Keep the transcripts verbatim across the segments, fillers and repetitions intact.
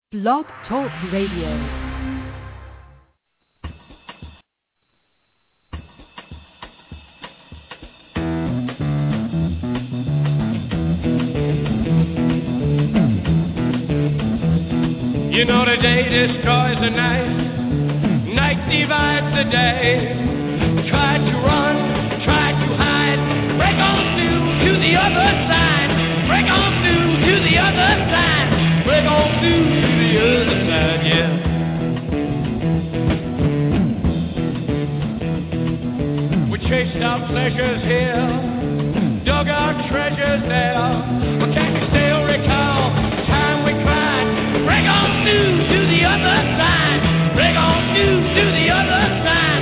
Blog Talk Radio. You know the day destroys the night, night divides the day. Try to run, try to hide, break on through to the other side, break on through to the other side, break on through to the other side, yeah. We chased our pleasures here, dug our treasures there, but can you still recall the time we cried? Break on through to the other side. Break on through to the other side.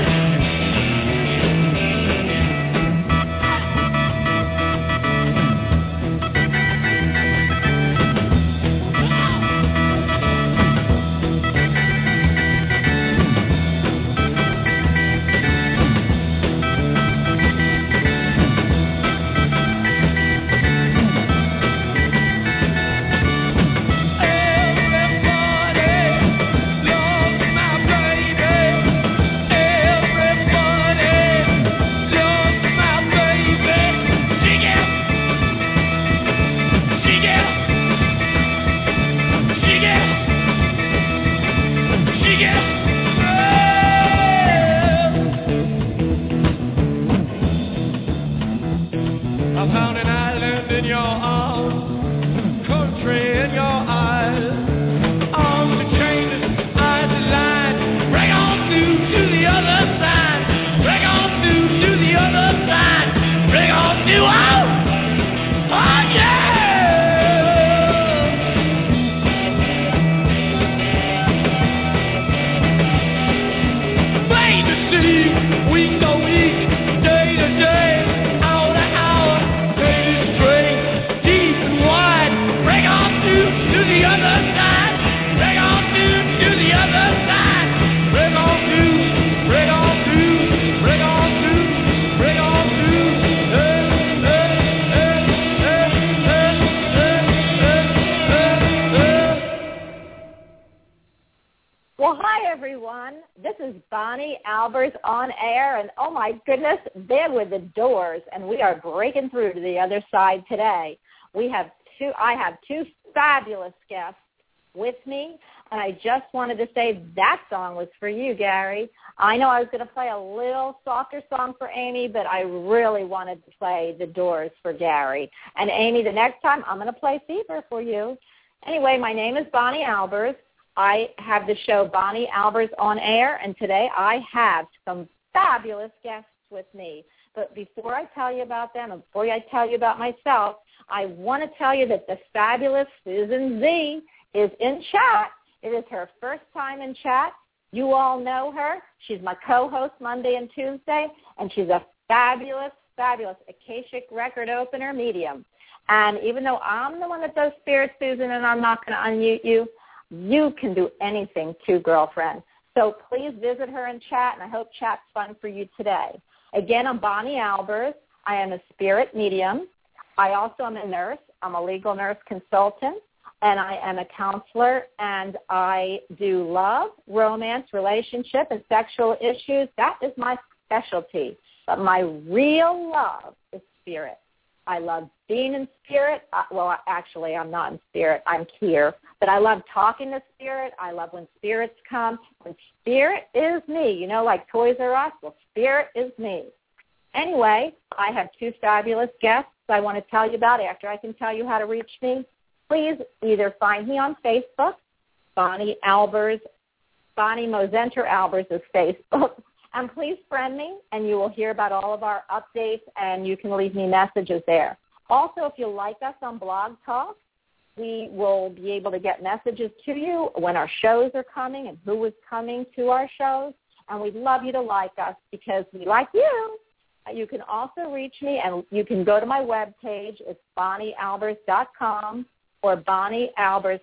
On air, and oh my goodness, there were the Doors, and we are breaking through to the other side today. We have two, I have two fabulous guests with me, and I just wanted to say that song was for you, Gary. I know I was going to play a little softer song for Amy, but I really wanted to play the Doors for Gary. And Amy, the next time, I'm going to play Fever for you. Anyway, my name is Bonnie Albers. I have the show Bonnie Albers on air, and today I have some fabulous guests with me. But before I tell you about them, and before I tell you about myself, I want to tell you that the fabulous Susan Z is in chat. It is her first time in chat. You all know her. She's my co-host Monday and Tuesday, and she's a fabulous, fabulous Akashic record opener medium. And even though I'm the one that does spirit, Susan, and I'm not going to unmute you, you can do anything too, girlfriend. So please visit her in chat, and I hope chat's fun for you today. Again, I'm Bonnie Albers. I am a spirit medium. I also am a nurse. I'm a legal nurse consultant, and I am a counselor, and I do love, romance, relationship, and sexual issues. That is my specialty. But my real love is spirit. I love being in spirit. Uh, well, actually, I'm not in spirit. I'm here. But I love talking to spirit. I love when spirits come. When spirit is me, you know, like Toys R Us, well, spirit is me. Anyway, I have two fabulous guests I want to tell you about after I can tell you how to reach me. Please either find me on Facebook, Bonnie Albers, Bonnie Mozenter Albers is Facebook. And please friend me, and you will hear about all of our updates, and you can leave me messages there. Also, if you like us on Blog Talk, we will be able to get messages to you when our shows are coming and who is coming to our shows. And we'd love you to like us because we like you. You can also reach me, and you can go to my webpage. It's bonnie albers dot com or bonnie albers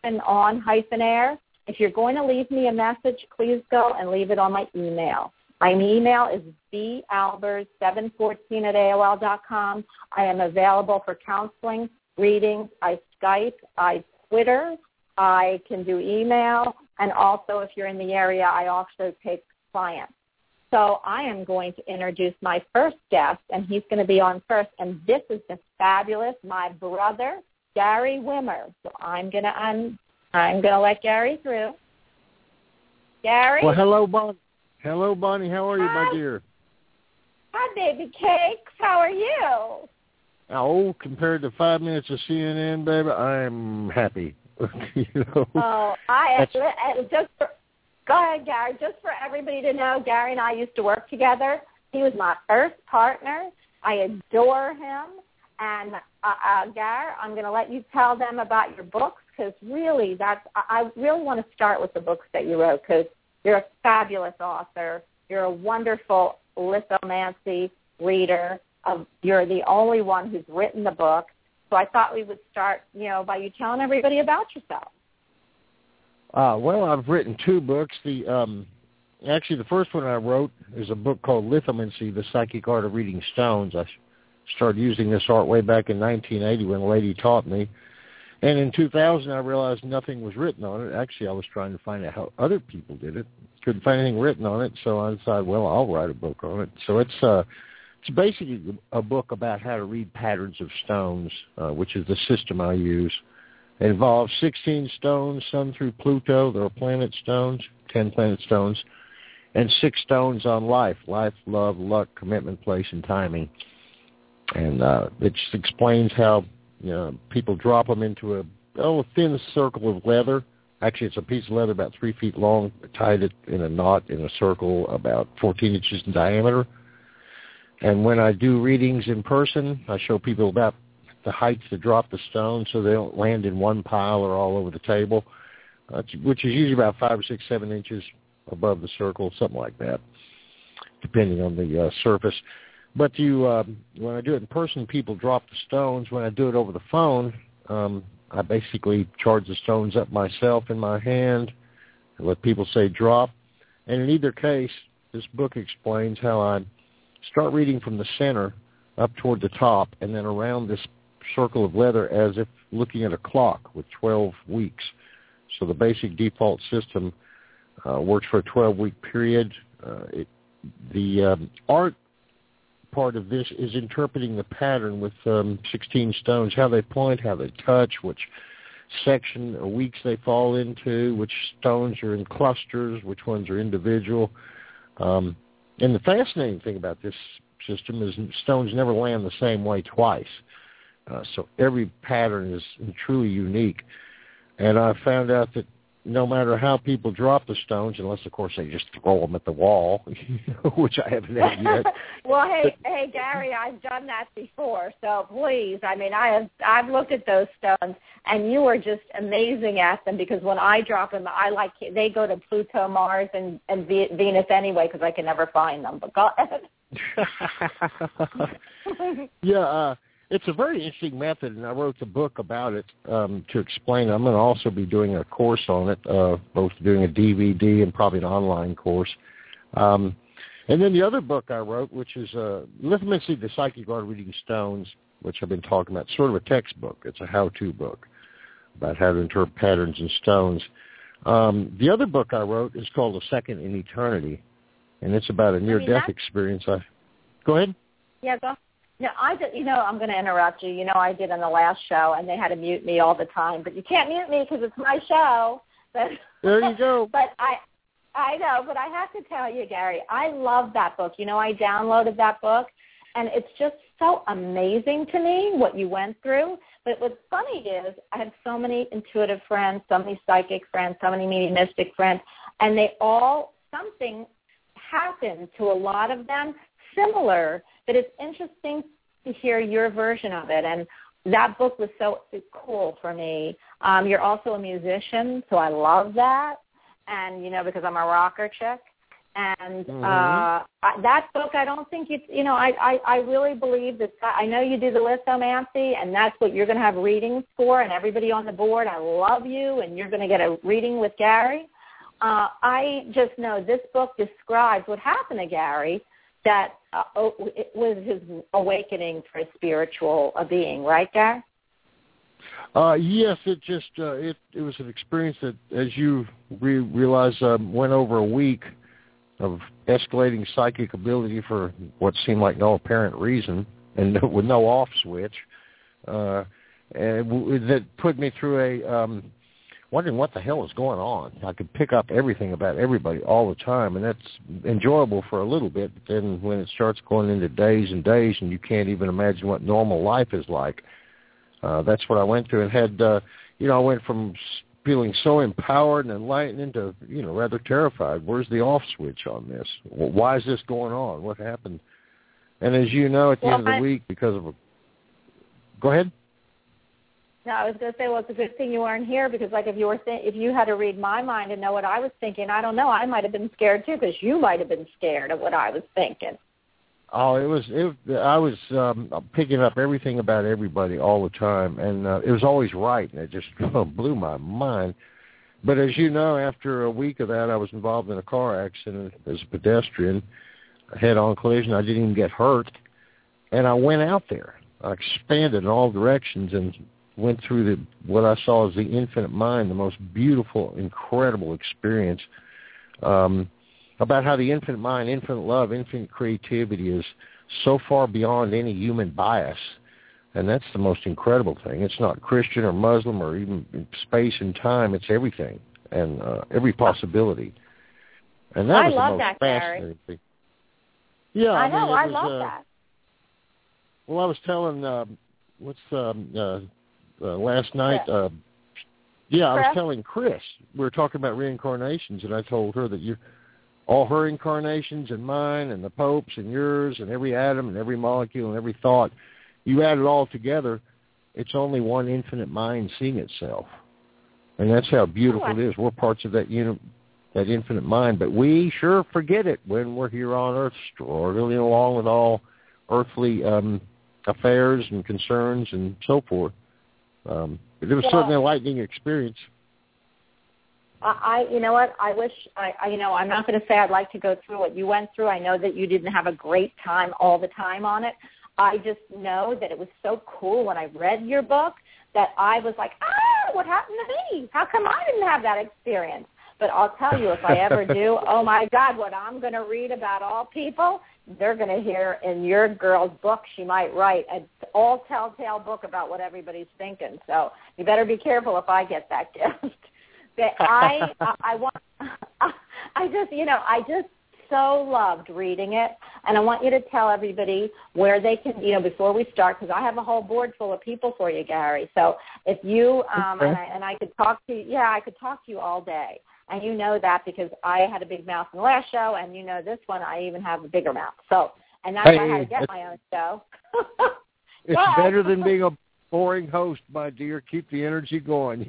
on air. If you're going to leave me a message, please go and leave it on my email. My email is b albers seven fourteen at A O L dot com. I am available for counseling, readings. I Skype. I Twitter. I can do email, and also if you're in the area, I also take clients. So I am going to introduce my first guest, and he's going to be on first, and this is the fabulous, my brother, Gary Wimmer. So I'm going to un- I'm going to let Gary through. Gary? Well, hello, Bonnie. Hello, Bonnie. How are you, Hi. my dear? Hi, baby cakes. How are you? Oh, compared to five minutes of C N N, baby, I'm happy. you know? Oh, I That's... just for, go ahead, Gary. Just for everybody to know, Gary and I used to work together. He was my first partner. I adore him. And, uh, uh, Gary, I'm going to let you tell them about your books because really that's, I really want to start with the books that you wrote because you're a fabulous author. You're a wonderful lithomancy reader. Of, you're the only one who's written the book. So I thought we would start, you know, by you telling everybody about yourself. Uh, well, I've written two books. The um, actually, the first one I wrote is a book called Lithomancy, The Psychic Art of Reading Stones. I started using this art way back in nineteen eighty when a lady taught me. And in two thousand, I realized nothing was written on it. Actually, I was trying to find out how other people did it. Couldn't find anything written on it, so I decided, well, I'll write a book on it. So it's uh, it's basically a book about how to read patterns of stones, uh, which is the system I use. It involves sixteen stones, Sun through Pluto. There are planet stones, ten planet stones, and six stones on life, life, love, luck, commitment, place, and timing. And uh, it just explains how you know, people drop them into a, oh, a thin circle of leather. Actually, it's a piece of leather about three feet long, tied it in a knot in a circle about fourteen inches in diameter. And when I do readings in person, I show people about the heights to drop the stone so they don't land in one pile or all over the table, uh, which is usually about five or six, seven inches above the circle, something like that, depending on the uh, surface. But you, uh, when I do it in person, people drop the stones. When I do it over the phone, um, I basically charge the stones up myself in my hand and let people say drop. And in either case, this book explains how I start reading from the center up toward the top and then around this circle of leather as if looking at a clock with twelve weeks. So the basic default system uh, works for a twelve-week period. Uh, it, the um, art part of this is interpreting the pattern with um, sixteen stones, how they point, how they touch, which section or weeks they fall into, which stones are in clusters, which ones are individual. Um, and the fascinating thing about this system is stones never land the same way twice. Uh, so every pattern is truly unique. And I found out that no matter how people drop the stones, unless, of course, they just throw them at the wall, which I haven't had yet. Well, hey, hey, Gary, I've done that before, so please, I mean, I have, I've looked at those stones, and you are just amazing at them because when I drop them, I like, they go to Pluto, Mars, and, and Venus anyway because I can never find them. But go ahead. yeah, uh, it's a very interesting method, and I wrote the book about it um, to explain. I'm going to also be doing a course on it, uh, both doing a D V D and probably an online course. Um, and then the other book I wrote, which is uh, Lithomancy, The Psychic Art of Reading Stones, which I've been talking about, sort of a textbook. It's a how-to book about how to interpret patterns in stones. Um, the other book I wrote is called A Second in Eternity, and it's about a near-death experience. I Go ahead. Yeah, go No, I did, you know, I'm going to interrupt you. You know, I did on the last show, and they had to mute me all the time. But you can't mute me because it's my show. But, there you go. But I I know, but I have to tell you, Gary, I love that book. You know, I downloaded that book, and it's just so amazing to me what you went through. But what's funny is I have so many intuitive friends, so many psychic friends, so many mediumistic friends, and they all, something happened to a lot of them similar, but it's interesting to hear your version of it. And that book was so cool for me. Um, you're also a musician, so I love that. And, you know, because I'm a rocker chick. And mm-hmm. uh, that book, I don't think it's, you know, I, I, I really believe that, I know you do the lithomancy, and that's what you're going to have readings for, and everybody on the board, I love you, and you're going to get a reading with Gary. Uh, I just know this book describes what happened to Gary, that uh, it was his awakening for a spiritual uh, being, right, Gary? Uh, yes, it just uh, it it was an experience that, as you re- realize, uh, went over a week of escalating psychic ability for what seemed like no apparent reason and with no off switch, uh, and w- that put me through a um, wondering what the hell was going on. I could pick up everything about everybody all the time, and that's enjoyable for a little bit. But then when it starts going into days and days, and you can't even imagine what normal life is like. Uh, that's what I went through and had, uh, you know, I went from feeling so empowered and enlightened to, you know, rather terrified. Where's the off switch on this? Why is this going on? What happened? And as you know, at the well, end of the I, week, because of a... Go ahead. No, I was going to say, well, it's a good thing you weren't here because, like, if you were th- if you had to read my mind and know what I was thinking, I don't know, I might have been scared too because you might have been scared of what I was thinking. Oh, it was. It, I was um, picking up everything about everybody all the time, and uh, it was always right, and it just blew my mind. But as you know, after a week of that, I was involved in a car accident as a pedestrian, a head-on collision. I didn't even get hurt, and I went out there. I expanded in all directions and went through the what I saw as the infinite mind, the most beautiful, incredible experience. Um, about how the infinite mind, infinite love, infinite creativity is so far beyond any human bias. And that's the most incredible thing. It's not Christian or Muslim or even space and time. It's everything and uh, every possibility. And that I was love the most that, fascinating Gary. thing. Yeah, I, I know, mean, I was, love uh, that. Well, I was telling, uh, what's um, uh, uh, last night, uh, yeah, I was Chris? telling Chris, we were talking about reincarnations, and I told her that you all her incarnations and mine and the Pope's and yours and every atom and every molecule and every thought, you add it all together, it's only one infinite mind seeing itself. And that's how beautiful oh, it is. We're parts of that uni- that infinite mind, but we sure forget it when we're here on Earth, struggling along with all earthly um, affairs and concerns and so forth. Um, but it was well, certainly a enlightening experience. I, you know what, I wish, I, I you know, I'm not going to say I'd like to go through what you went through. I know that you didn't have a great time all the time on it. I just know that it was so cool when I read your book that I was like, ah, what happened to me? How come I didn't have that experience? But I'll tell you, if I ever do, oh, my God, what I'm going to read about all people, they're going to hear in your girl's book, she might write an all telltale book about what everybody's thinking. So you better be careful if I get that gift. But I, I, I want, I just, you know, I just so loved reading it, and I want you to tell everybody where they can, you know, before we start, because I have a whole board full of people for you, Gary. So if you, um, okay. and, I, and I could talk to you, yeah, I could talk to you all day, and you know that because I had a big mouth in the last show, and you know this one, I even have a bigger mouth. So, and that's hey, why I had to get my own show. It's but, better than being a boring host, my dear. Keep the energy going.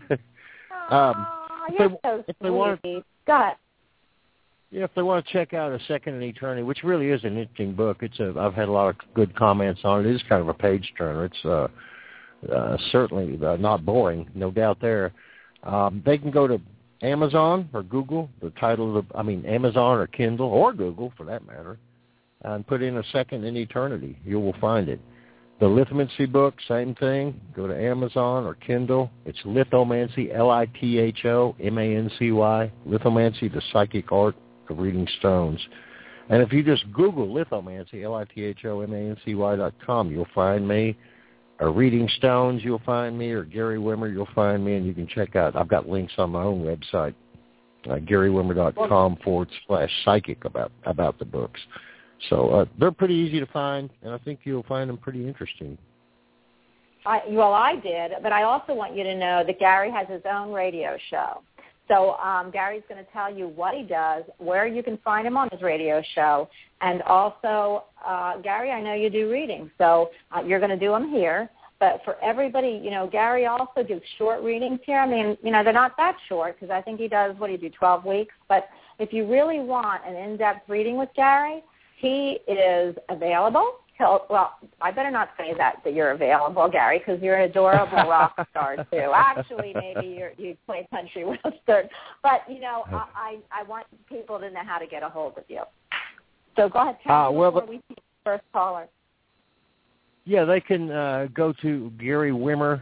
Um, oh, if you're they, so if they want, sweet. Go ahead. yeah, if they want to check out A Second in Eternity, which really is an interesting book, it's a. I've had a lot of good comments on it. It is kind of a page turner. It's uh, uh, certainly uh, not boring, no doubt there. Um, they can go to Amazon or Google. The title of the, I mean, Amazon or Kindle or Google for that matter, and put in A Second in Eternity. You will find it. The Lithomancy book, same thing. Go to Amazon or Kindle. It's Lithomancy, L I T H O M A N C Y, Lithomancy, the Psychic Art of Reading Stones. And if you just Google Lithomancy, L I T H O M A N C Y dot com, you'll find me. Or Reading Stones, you'll find me. Or Gary Wimmer, you'll find me. And you can check out, I've got links on my own website, uh, Gary Wimmer dot com forward slash psychic about, about the books. So uh, they're pretty easy to find, and I think you'll find them pretty interesting. I, well, I did, but I also want you to know that Gary has his own radio show. So um, Gary's going to tell you what he does, where you can find him on his radio show, and also, uh, Gary, I know you do readings, so uh, you're going to do them here. But for everybody, you know, Gary also gives short readings here. I mean, you know, they're not that short because I think he does, what do you do, twelve weeks? But if you really want an in-depth reading with Gary, he is available. He'll, well, I better not say that, that you're available, Gary, because you're an adorable rock star, too. Actually, maybe you're, you play country western. But, you know, I, I want people to know how to get a hold of you. So go ahead, tell uh, me well, before we see the first caller. Yeah, they can uh, go to Gary Wimmer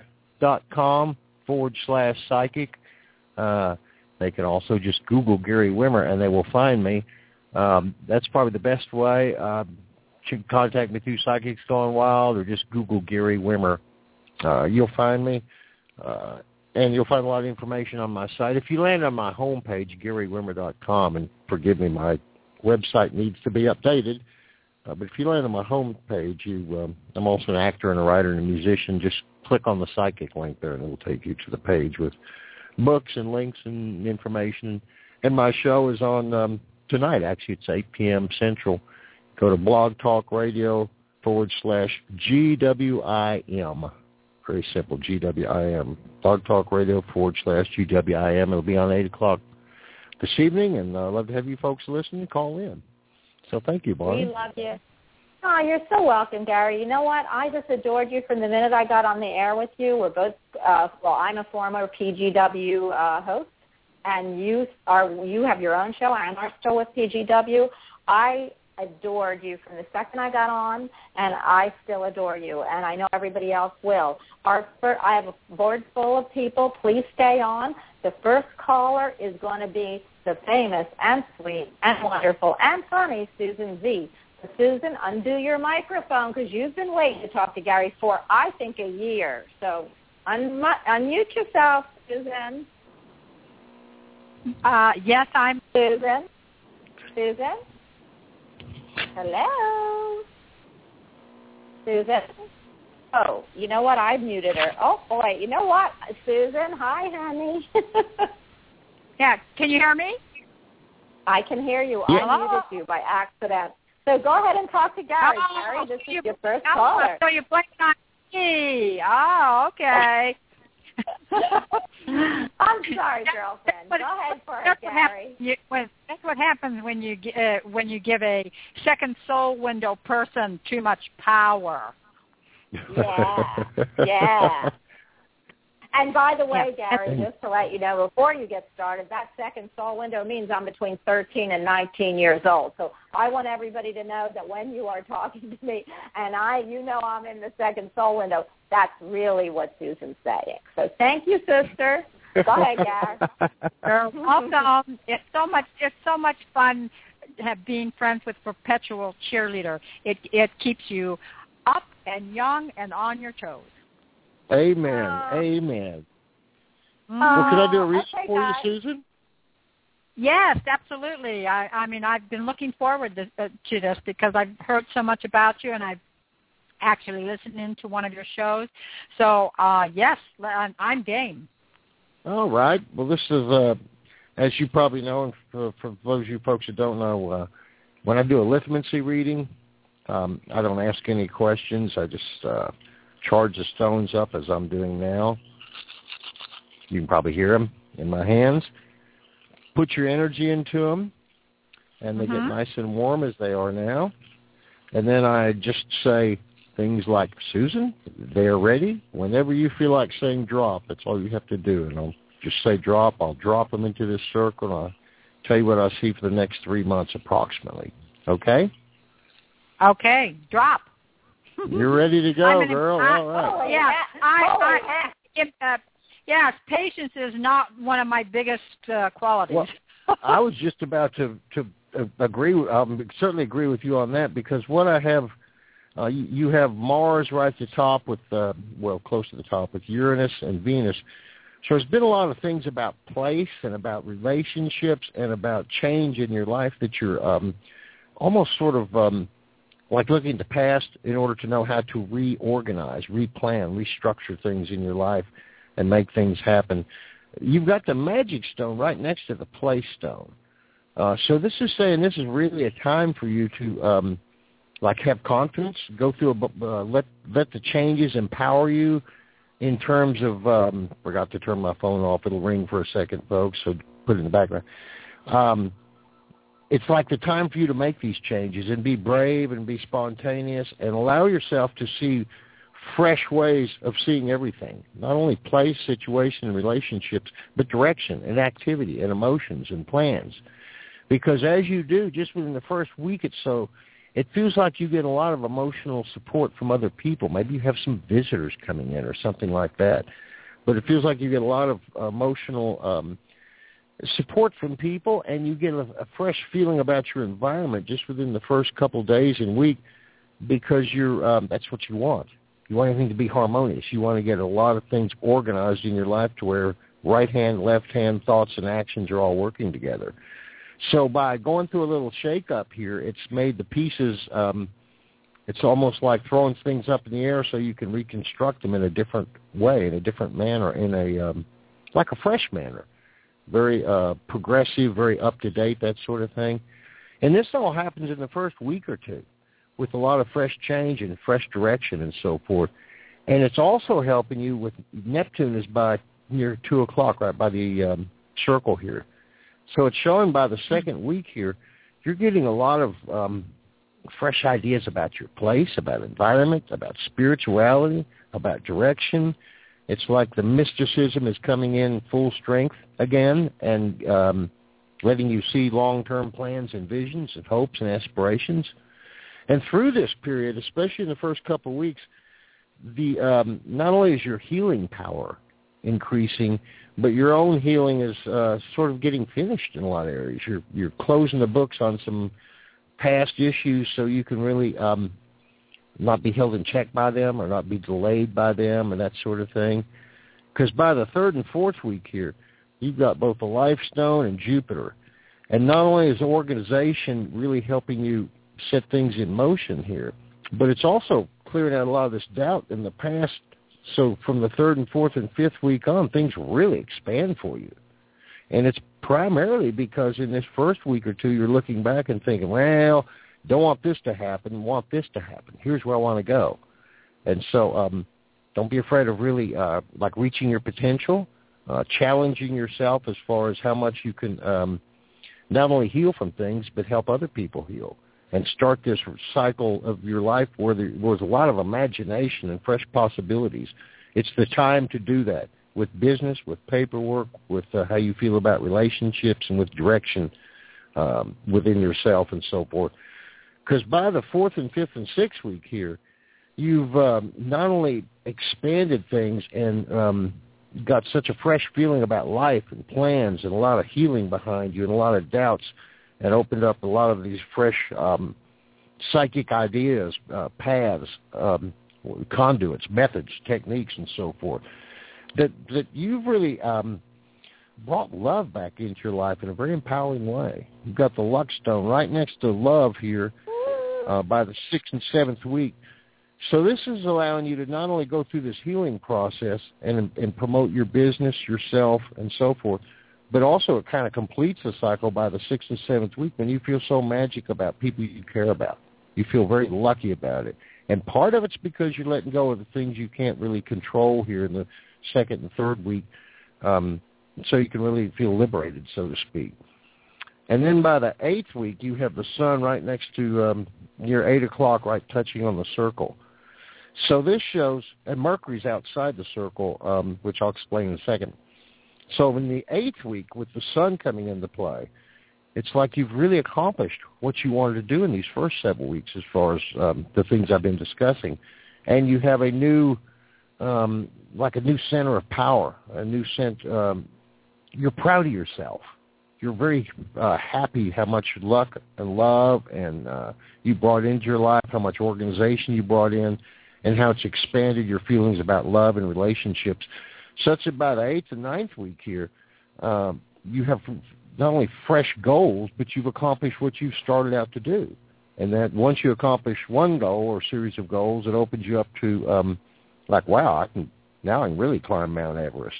facebook.com forward slash psychic. Uh, they can also just Google Gary Wimmer, and they will find me. Um, that's probably the best way. Uh, you can contact me through Psychics Gone Wild or just Google Gary Wimmer. Uh, you'll find me, uh, and you'll find a lot of information on my site. If you land on my homepage, gary wimmer dot com, and forgive me, my website needs to be updated, uh, but if you land on my homepage, you, um, I'm also an actor and a writer and a musician. Just click on the psychic link there, and it will take you to the page with books and links and information. And my show is on um, tonight, actually. It's eight p.m. Central. Go to Blog Talk Radio forward slash G W I M. Very simple, G W I M. Blog Talk Radio forward slash G W I M. It'll be on eight o'clock this evening, and I'd love to have you folks listen and call in. So thank you, Barney. We love you. Oh, you're so welcome, Gary. You know what? I just adored you from the minute I got on the air with you. We're both, uh, well, I'm a former P G W uh, host, and you are you have your own show and are still with P G W. I adored you from the second I got on, and I still adore you, and I know everybody else will. Our first, I have a board full of people. Please stay on. The first caller is going to be the famous and sweet and wonderful and funny Susan Z. So Susan, undo your microphone because you've been waiting to talk to Gary for, I think, a year. So un- unmute yourself, Susan. Uh, yes, I'm Susan. Susan? Hello? Susan? Oh, you know what? I muted her. Oh, boy. You know what? Susan, hi, honey. Yeah, can you hear me? I can hear you. Yeah. I muted you by accident. So go ahead and talk to Gary. Oh, Gary, this you, is your first oh, caller. So you're playing on me. Oh, okay. I'm sorry, girlfriend. But Go ahead for it, that's what Gary. happens, you, when, that's what happens when you gi- uh, when you give a second soul window person too much power. Yeah, yeah. And by the way, Yeah. Gary, just to let you know, before you get started, that second soul window means I'm between thirteen and nineteen years old. So I want everybody to know that when you are talking to me and I, you know I'm in the second soul window, that's really what Susan's saying. So thank you, sister. Go ahead, Gary. You're welcome. It's so much. It's so much fun have being friends with Perpetual Cheerleader. It it keeps you up and young and on your toes. Amen. Uh, Amen. Mm. Well, can I do a reading okay, for guys. you, Susan? Yes, absolutely. I, I mean, I've been looking forward to, uh, to this because I've heard so much about you, and I've actually listened into one of your shows. So, uh, yes, I'm, I'm game. All right. Well, this is, uh, as you probably know, and for, for those of you folks that don't know, uh, when I do a lithomancy reading, um, I don't ask any questions. I just uh, charge the stones up as I'm doing now. You can probably hear them in my hands. Put your energy into them, and they Mm-hmm. get nice and warm as they are now. And then I just say things like, Susan, they're ready. Whenever you feel like saying drop, that's all you have to do. And I'll just say drop. I'll drop them into this circle, and I'll tell you what I see for the next three months approximately. Okay? Okay, drop. You're ready to go, I'm an- girl. I- All right. Holy Yeah, heck. I, Holy I, heck. it, uh, yes, patience is not one of my biggest uh, qualities. Well, I was just about to to uh, agree. With, um, certainly agree with you on that because what I have, uh, you, you have Mars right at the top with, uh, well, close to the top with Uranus and Venus. So there's been a lot of things about place and about relationships and about change in your life that you're um, almost sort of um, like looking at the past in order to know how to reorganize, replan, restructure things in your life and make things happen. You've got the magic stone right next to the place stone. Uh, so this is saying this is really a time for you to, um, like, have confidence, go through, a, uh, let let the changes empower you in terms of, um, forgot to turn my phone off. It'll ring for a second, folks, so put it in the background. Um, it's like the time for you to make these changes and be brave and be spontaneous and allow yourself to see fresh ways of seeing everything, not only place, situation, and relationships, but direction and activity and emotions and plans. Because as you do, just within the first week or so, it feels like you get a lot of emotional support from other people. Maybe you have some visitors coming in or something like that. But it feels like you get a lot of emotional um, support from people, and you get a, a fresh feeling about your environment just within the first couple of days and week, because you're um, that's what you want. You want everything to be harmonious. You want to get a lot of things organized in your life to where right hand, left hand thoughts and actions are all working together. So by going through a little shake-up here, it's made the pieces, um, it's almost like throwing things up in the air so you can reconstruct them in a different way, in a different manner, in a um, like a fresh manner. Very uh, progressive, very up-to-date, that sort of thing. And this all happens in the first week or two with a lot of fresh change and fresh direction and so forth. And it's also helping you with Neptune is by near two o'clock, right by the um, circle here. So it's showing by the second week here, you're getting a lot of um, fresh ideas about your place, about environment, about spirituality, about direction. It's like the mysticism is coming in full strength again and um, letting you see long-term plans and visions and hopes and aspirations. And through this period, especially in the first couple of weeks, the um, not only is your healing power increasing, but your own healing is uh, sort of getting finished in a lot of areas. You're you're closing the books on some past issues so you can really um, not be held in check by them or not be delayed by them and that sort of thing. Because by the third and fourth week here, you've got both the Life Stone and Jupiter. And not only is the organization really helping you set things in motion here, but it's also clearing out a lot of this doubt in the past. So from the third and fourth and fifth week on, things really expand for you. And it's primarily because in this first week or two, you're looking back and thinking, well, don't want this to happen, want this to happen. Here's where I want to go. And so um, don't be afraid of really uh, like reaching your potential, uh, challenging yourself as far as how much you can um, not only heal from things, but help other people heal. And start this cycle of your life where there was a lot of imagination and fresh possibilities. It's the time to do that with business, with paperwork, with uh, how you feel about relationships, and with direction um, within yourself and so forth. Because by the fourth and fifth and sixth week here, you've um, not only expanded things and um, got such a fresh feeling about life and plans and a lot of healing behind you and a lot of doubts, and opened up a lot of these fresh um, psychic ideas, uh, paths, um, conduits, methods, techniques, and so forth, that that you've really um, brought love back into your life in a very empowering way. You've got the Luck Stone right next to love here uh, by the sixth and seventh week. So this is allowing you to not only go through this healing process and, and promote your business, yourself, and so forth, but also it kind of completes the cycle by the sixth and seventh week when you feel so magic about people you care about. You feel very lucky about it. And part of it's because you're letting go of the things you can't really control here in the second and third week, um, so you can really feel liberated, so to speak. And then by the eighth week, you have the sun right next to um, near eight o'clock, right touching on the circle. So this shows, and Mercury's outside the circle, um, which I'll explain in a second. So in the eighth week, with the sun coming into play, it's like you've really accomplished what you wanted to do in these first several weeks as far as um, the things I've been discussing. And you have a new, um, like a new center of power, a new sense. Um, you're proud of yourself. You're very uh, happy how much luck and love and uh, you brought into your life, how much organization you brought in, and how it's expanded your feelings about love and relationships. Such that by the eighth and ninth week here, um, you have not only fresh goals, but you've accomplished what you've started out to do. And that once you accomplish one goal or series of goals, it opens you up to, um, like, wow, I can now I can really climb Mount Everest.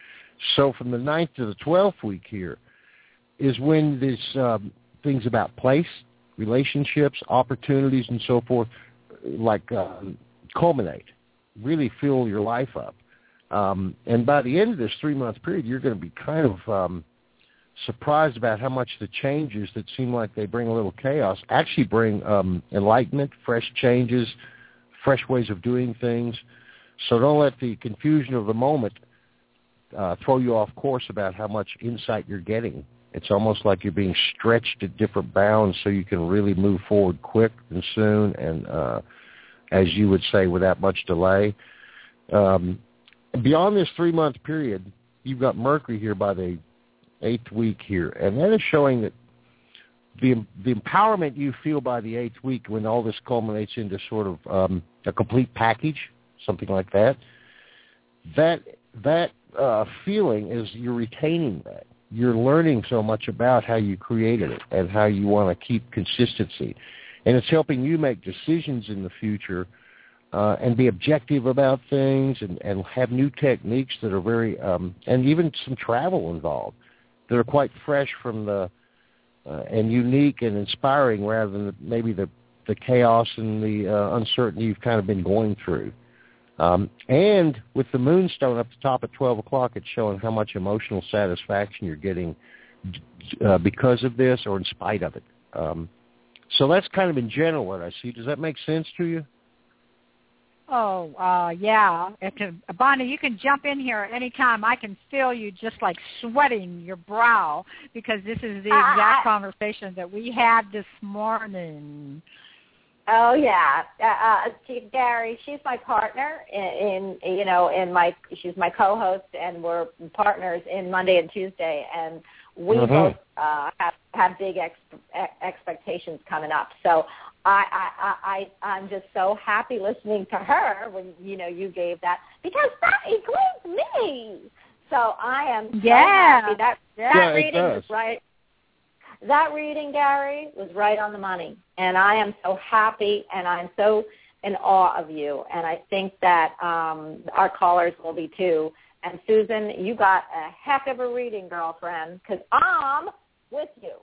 So from the ninth to the twelfth week here is when this um, things about place, relationships, opportunities, and so forth, like uh, culminate, really fill your life up. Um, and by the end of this three-month period, you're going to be kind of um, surprised about how much the changes that seem like they bring a little chaos actually bring um, enlightenment, fresh changes, fresh ways of doing things. So don't let the confusion of the moment uh, throw you off course about how much insight you're getting. It's almost like you're being stretched at different bounds so you can really move forward quick and soon and, uh, as you would say, without much delay. Um, beyond this three-month period, you've got Mercury here by the eighth week here, and that is showing that the the empowerment you feel by the eighth week, when all this culminates into sort of um, a complete package, something like that, that that uh, feeling is you're retaining that. You're learning so much about how you created it and how you want to keep consistency. And it's helping you make decisions in the future uh, and be objective about things and, and have new techniques that are very, um, and even some travel involved that are quite fresh from the, uh, and unique and inspiring rather than maybe the, the chaos and the uh, uncertainty you've kind of been going through. Um, and with the moonstone up the top at twelve o'clock, it's showing how much emotional satisfaction you're getting uh, because of this or in spite of it. Um, so that's kind of in general what I see. Does that make sense to you? Oh, uh, yeah. It can, Bonnie, you can jump in here anytime. I can feel you just like sweating your brow because this is the exact conversation that we had this morning. Oh yeah, uh, uh, Chief Gary. She's my partner in, in, you know, in my. She's my co-host, and we're partners in Monday and Tuesday, and we mm-hmm. both uh, have have big ex, ex, expectations coming up. So I, I, I, I'm just so happy listening to her when you know you gave that because that includes me. So I am so yeah. happy that yeah, that reading was right. That reading, Gary, was right on the money, and I am so happy, and I'm so in awe of you, and I think that um, our callers will be too. And, Susan, you got a heck of a reading, girlfriend, because I'm with you.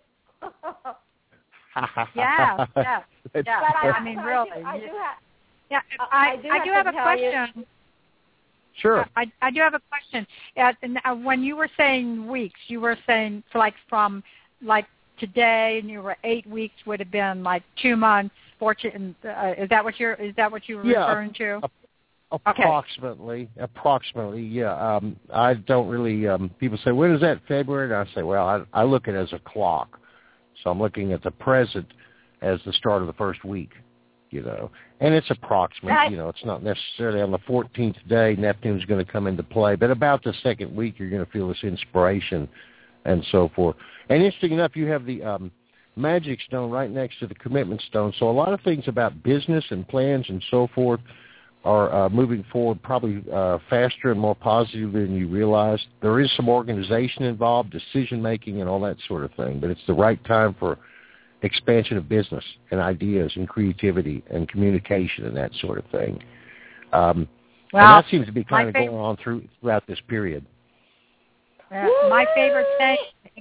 yeah, yeah, yeah. But I, I mean, really. I do, I do have, yeah, I, I do I have, do have a question. You. Sure. I, I do have a question. Uh, when you were saying weeks, you were saying like from like today, and you were eight weeks would have been like two months. Fortune, uh, is that what you're? Is that what you were yeah, referring to? A, approximately, okay. approximately, yeah. Um, I don't really. Um, people say, when is that? February? And I say, well, I, I look at it as a clock, so I'm looking at the present as the start of the first week. You know, and it's approximate. Right. You know, it's not necessarily on the fourteenth day Neptune's going to come into play, but about the second week you're going to feel this inspiration and so forth. And interesting enough, you have the um, magic stone right next to the commitment stone. So a lot of things about business and plans and so forth are uh, moving forward probably uh, faster and more positive than you realize. There is some organization involved, decision-making and all that sort of thing, but it's the right time for expansion of business and ideas and creativity and communication and that sort of thing. Um, well, and that seems to be kind of favorite, going on through, throughout this period. Uh, my favorite thing,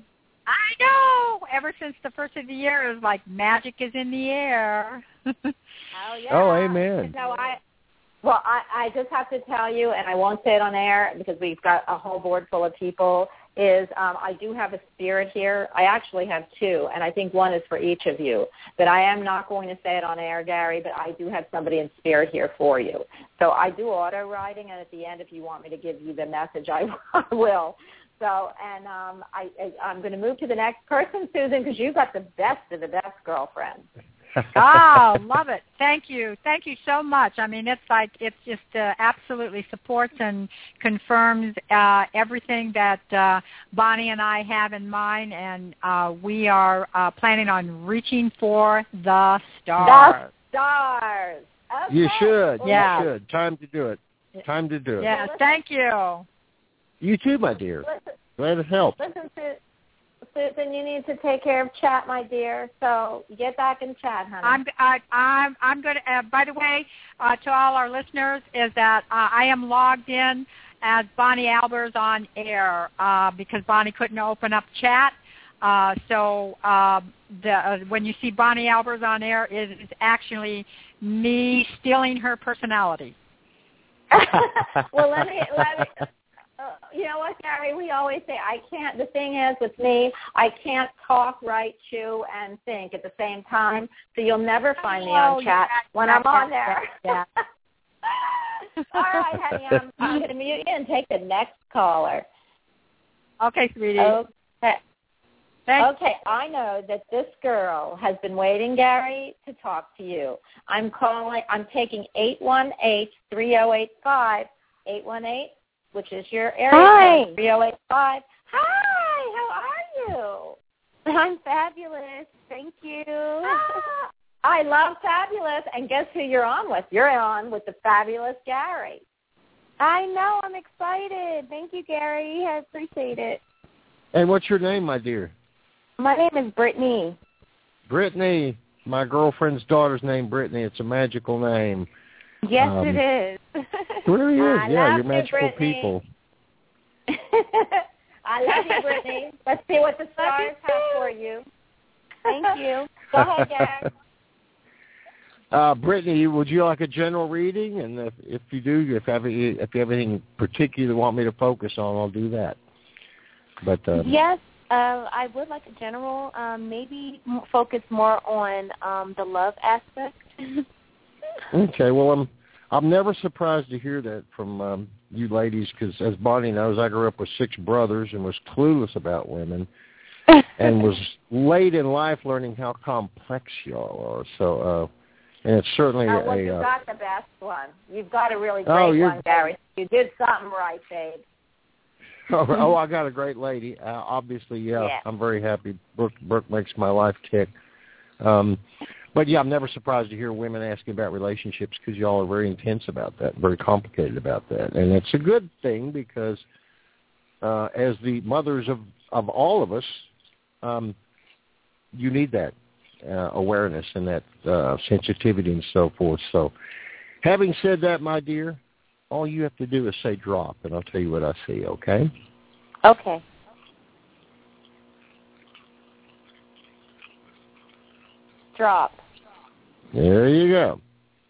I know, ever since the first of the year is like magic is in the air. oh, yeah. Oh, amen. So I, well, I, I just have to tell you, and I won't say it on air because we've got a whole board full of people, is um, I do have a spirit here. I actually have two, and I think one is for each of you. But I am not going to say it on air, Gary, but I do have somebody in spirit here for you. So I do auto writing, and at the end, if you want me to give you the message, I, I will. So, and um, I, I, I'm going to move to the next person, Susan, because you got the best of the best, girlfriend. Oh, love it. Thank you. Thank you so much. I mean, it's like it just uh, absolutely supports and confirms uh, everything that uh, Bonnie and I have in mind, and uh, we are uh, planning on reaching for the stars. The stars. Okay. You should. Yeah. You should. Time to do it. Time to do it. Yeah, thank you. You too, my dear. Listen, Glad it helped. Listen, Susan, you need to take care of chat, my dear. So get back in chat, honey. I'm I, I'm I'm going to. Uh, by the way, uh, to all our listeners, is that uh, I am logged in as Bonnie Albers on air uh, because Bonnie couldn't open up chat. Uh, so uh, the, uh, when you see Bonnie Albers on air, it is actually me stealing her personality. well, let me let me. Uh, you know what, Gary? We always say I can't. The thing is, with me, I can't talk, write, chew, and think at the same time. So you'll never find me on oh, chat yeah, when yeah, I'm on there. Yeah. All right, honey. I'm, I'm going to mute you and take the next caller. Okay, sweetie. Okay. Thanks. Okay, I know that this girl has been waiting, Gary, to talk to you. I'm calling. I'm taking eight one eight, three oh eight five, eight one eight, which is your area Hi. code, three oh eight five. Hi, how are you? I'm fabulous. Thank you. Ah, I love Fabulous. And guess who you're on with? You're on with the fabulous Gary. I know. I'm excited. Thank you, Gary. I appreciate it. And what's your name, my dear? My name is Brittany. Brittany. My girlfriend's daughter's name, Brittany. It's a magical name. Yes, Um, it is. It really is. I Yeah, love you're you, magical Brittany. people. I love you, Brittany. Let's see what the stars have for you. Thank you. Go ahead, Gary. Uh, Brittany, would you like a general reading? And if, if you do, if you, have, any- if you have anything particular you want me to focus on, I'll do that. But um, Yes, uh, I would like a general, um, maybe m- focus more on um, the love aspect. Okay, well, I'm I'm never surprised to hear that from um, you ladies because, as Bonnie knows, I grew up with six brothers and was clueless about women and was late in life learning how complex y'all are. So, uh, and it's certainly Oh, well, a... you uh, got the best one. You've got a really great Oh, you're- one, Gary. You did something right, babe. Oh, oh, I got a great lady. Uh, obviously, yeah, Yeah. I'm very happy. Brooke, Brooke makes my life tick. Um, but, yeah, I'm never surprised to hear women asking about relationships because y'all are very intense about that, very complicated about that. And it's a good thing because uh, as the mothers of, of all of us, um, you need that uh, awareness and that uh, sensitivity and so forth. So having said that, my dear, all you have to do is say drop, and I'll tell you what I see, okay? Okay. Drop. There you go.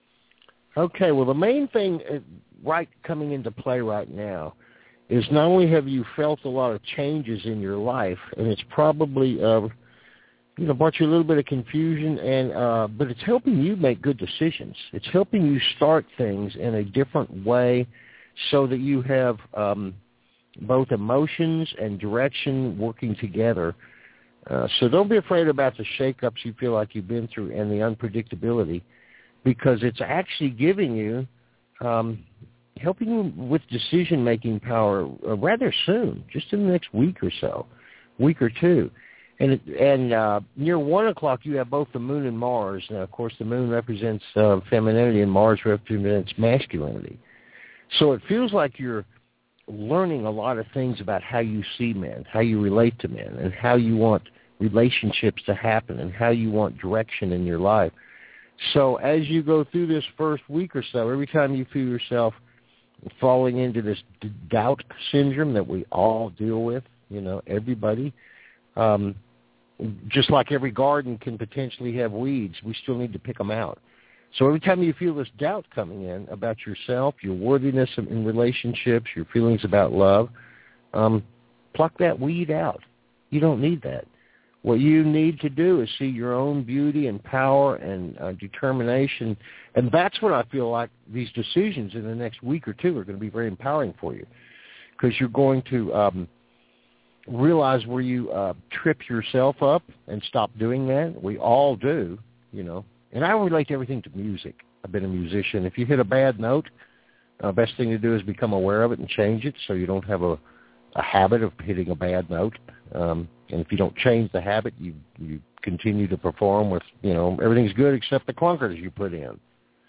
Okay, well, the main thing uh, right coming into play right now is not only have you felt a lot of changes in your life, and it's probably uh, you know brought you a little bit of confusion, and uh, but it's helping you make good decisions. It's helping you start things in a different way, so that you have um, both emotions and direction working together. Uh, so don't be afraid about the shakeups you feel like you've been through and the unpredictability, because it's actually giving you, um, helping you with decision-making power uh, rather soon, just in the next week or so, week or two. And it, and uh, near one o'clock, you have both the moon and Mars. Now, of course, the moon represents uh, femininity and Mars represents masculinity. So it feels like you're learning a lot of things about how you see men, how you relate to men, and how you want relationships to happen, and how you want direction in your life. So as you go through this first week or so, every time you feel yourself falling into this d- doubt syndrome that we all deal with, you know, everybody, um, just like every garden can potentially have weeds, we still need to pick them out. So every time you feel this doubt coming in about yourself, your worthiness in, in relationships, your feelings about love, um, pluck that weed out. You don't need that. What you need to do is see your own beauty and power and uh, determination, and that's what I feel like these decisions in the next week or two are going to be very empowering for you, because you're going to um, realize where you uh, trip yourself up and stop doing that. We all do, you know. And I relate everything to music. I've been a musician. If you hit a bad note, the uh, best thing to do is become aware of it and change it so you don't have a, a habit of hitting a bad note. Um, and if you don't change the habit, you you continue to perform with, you know, everything's good except the clunkers you put in.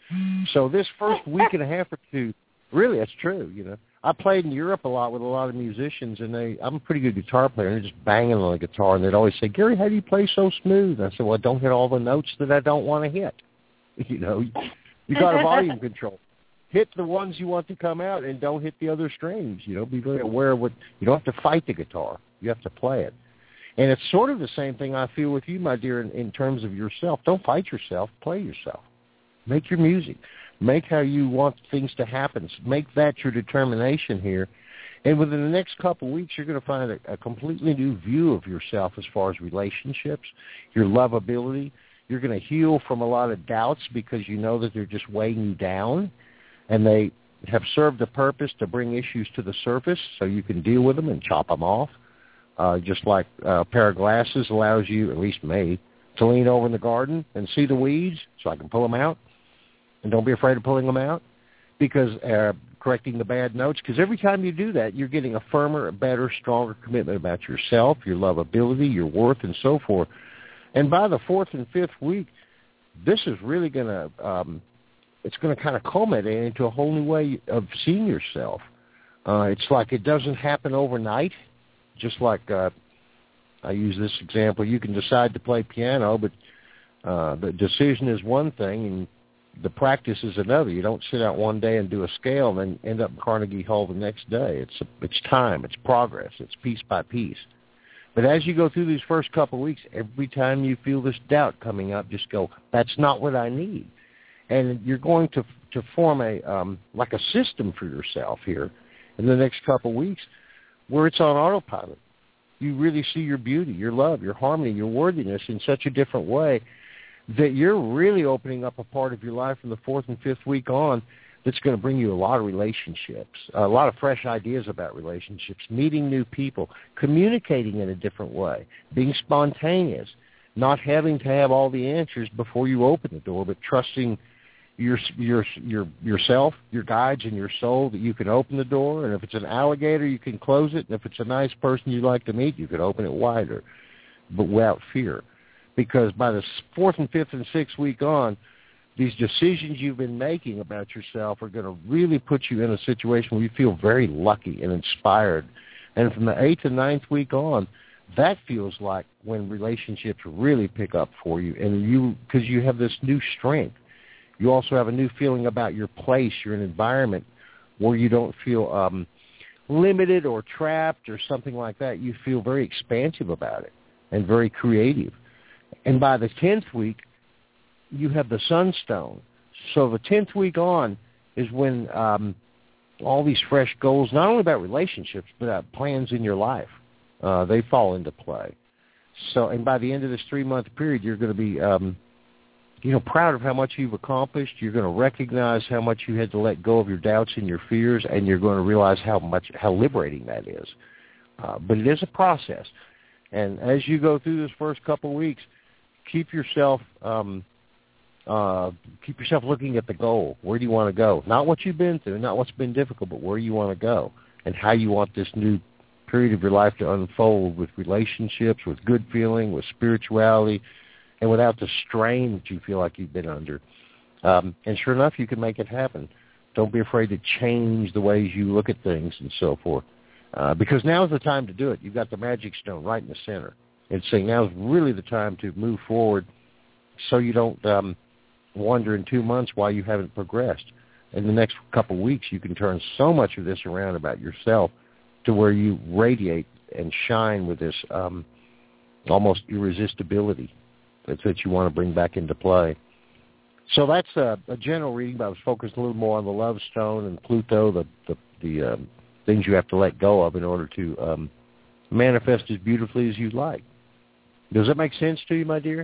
So this first week and a half or two, really, that's true, you know. I played in Europe a lot with a lot of musicians, and they I'm a pretty good guitar player, and they're just banging on the guitar, and they'd always say, Gary, how do you play so smooth? And I said, well, I don't hit all the notes that I don't want to hit. You know, you got a volume control. Hit the ones you want to come out, and don't hit the other strings. You know, be very aware of what, you don't have to fight the guitar. You have to play it. And it's sort of the same thing I feel with you, my dear, in, in terms of yourself. Don't fight yourself. Play yourself. Make your music. Make how you want things to happen. Make that your determination here. And within the next couple of weeks, you're going to find a, a completely new view of yourself as far as relationships, your lovability. You're going to heal from a lot of doubts because you know that they're just weighing you down, and they have served a purpose to bring issues to the surface so you can deal with them and chop them off. Uh, just like a pair of glasses allows you, at least me, to lean over in the garden and see the weeds so I can pull them out. And don't be afraid of pulling them out. because uh, correcting the bad notes, because every time you do that, you're getting a firmer, better, stronger commitment about yourself, your lovability, your worth, and so forth. And by the fourth and fifth week, this is really going to, um, it's going to kind of culminate into a whole new way of seeing yourself. Uh, it's like it doesn't happen overnight, just like uh, I use this example. You can decide to play piano, but uh, the decision is one thing, and the practice is another. You don't sit out one day and do a scale and then end up in Carnegie Hall the next day. It's a, it's time. It's progress. It's piece by piece. But as you go through these first couple of weeks, every time you feel this doubt coming up, just go, that's not what I need. And you're going to to form a um, like a system for yourself here in the next couple of weeks where it's on autopilot. You really see your beauty, your love, your harmony, your worthiness in such a different way that you're really opening up a part of your life from the fourth and fifth week on that's going to bring you a lot of relationships, a lot of fresh ideas about relationships, meeting new people, communicating in a different way, being spontaneous, not having to have all the answers before you open the door, but trusting your your your yourself, your guides, and your soul that you can open the door. And if it's an alligator, you can close it. And if it's a nice person you'd like to meet, you can open it wider, but without fear. Because by the fourth and fifth and sixth week on, these decisions you've been making about yourself are going to really put you in a situation where you feel very lucky and inspired. And from the eighth and ninth week on, that feels like when relationships really pick up for you, and you because you have this new strength. You also have a new feeling about your place, your environment, where you don't feel um, limited or trapped or something like that. You feel very expansive about it and very creative. And by the tenth week, you have the sunstone. So the tenth week on is when um, all these fresh goals, not only about relationships, but about plans in your life, uh, they fall into play. So, and by the end of this three-month period, you're going to be, um, you know, proud of how much you've accomplished. You're going to recognize how much you had to let go of your doubts and your fears, and you're going to realize how much, how liberating that is. Uh, but it is a process. And as you go through this first couple of weeks, keep yourself um, uh, keep yourself looking at the goal. Where do you want to go? Not what you've been through, not what's been difficult, but where you want to go and how you want this new period of your life to unfold with relationships, with good feeling, with spirituality, and without the strain that you feel like you've been under. Um, and sure enough, you can make it happen. Don't be afraid to change the ways you look at things and so forth. Uh, because now is the time to do it. You've got the magic stone right in the center. And saying now is really the time to move forward so you don't um, wonder in two months why you haven't progressed. In the next couple of weeks, you can turn so much of this around about yourself to where you radiate and shine with this um, almost irresistibility that, that you want to bring back into play. So that's a, a general reading, but I was focused a little more on the love stone and Pluto, the, the, the um, things you have to let go of in order to um, manifest as beautifully as you'd like. Does that make sense to you, my dear?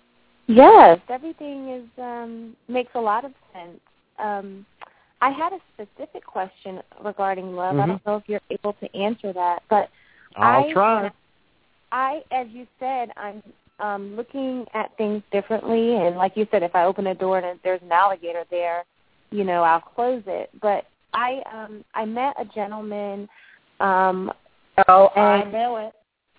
Yes, everything is um, makes a lot of sense. Um, I had a specific question regarding love. Mm-hmm. I don't know if you're able to answer that, but I'll I, try. I, as you said, I'm um, looking at things differently, and like you said, if I open a door and there's an alligator there, you know, I'll close it. But I, um, I met a gentleman. Um, oh, I knew it.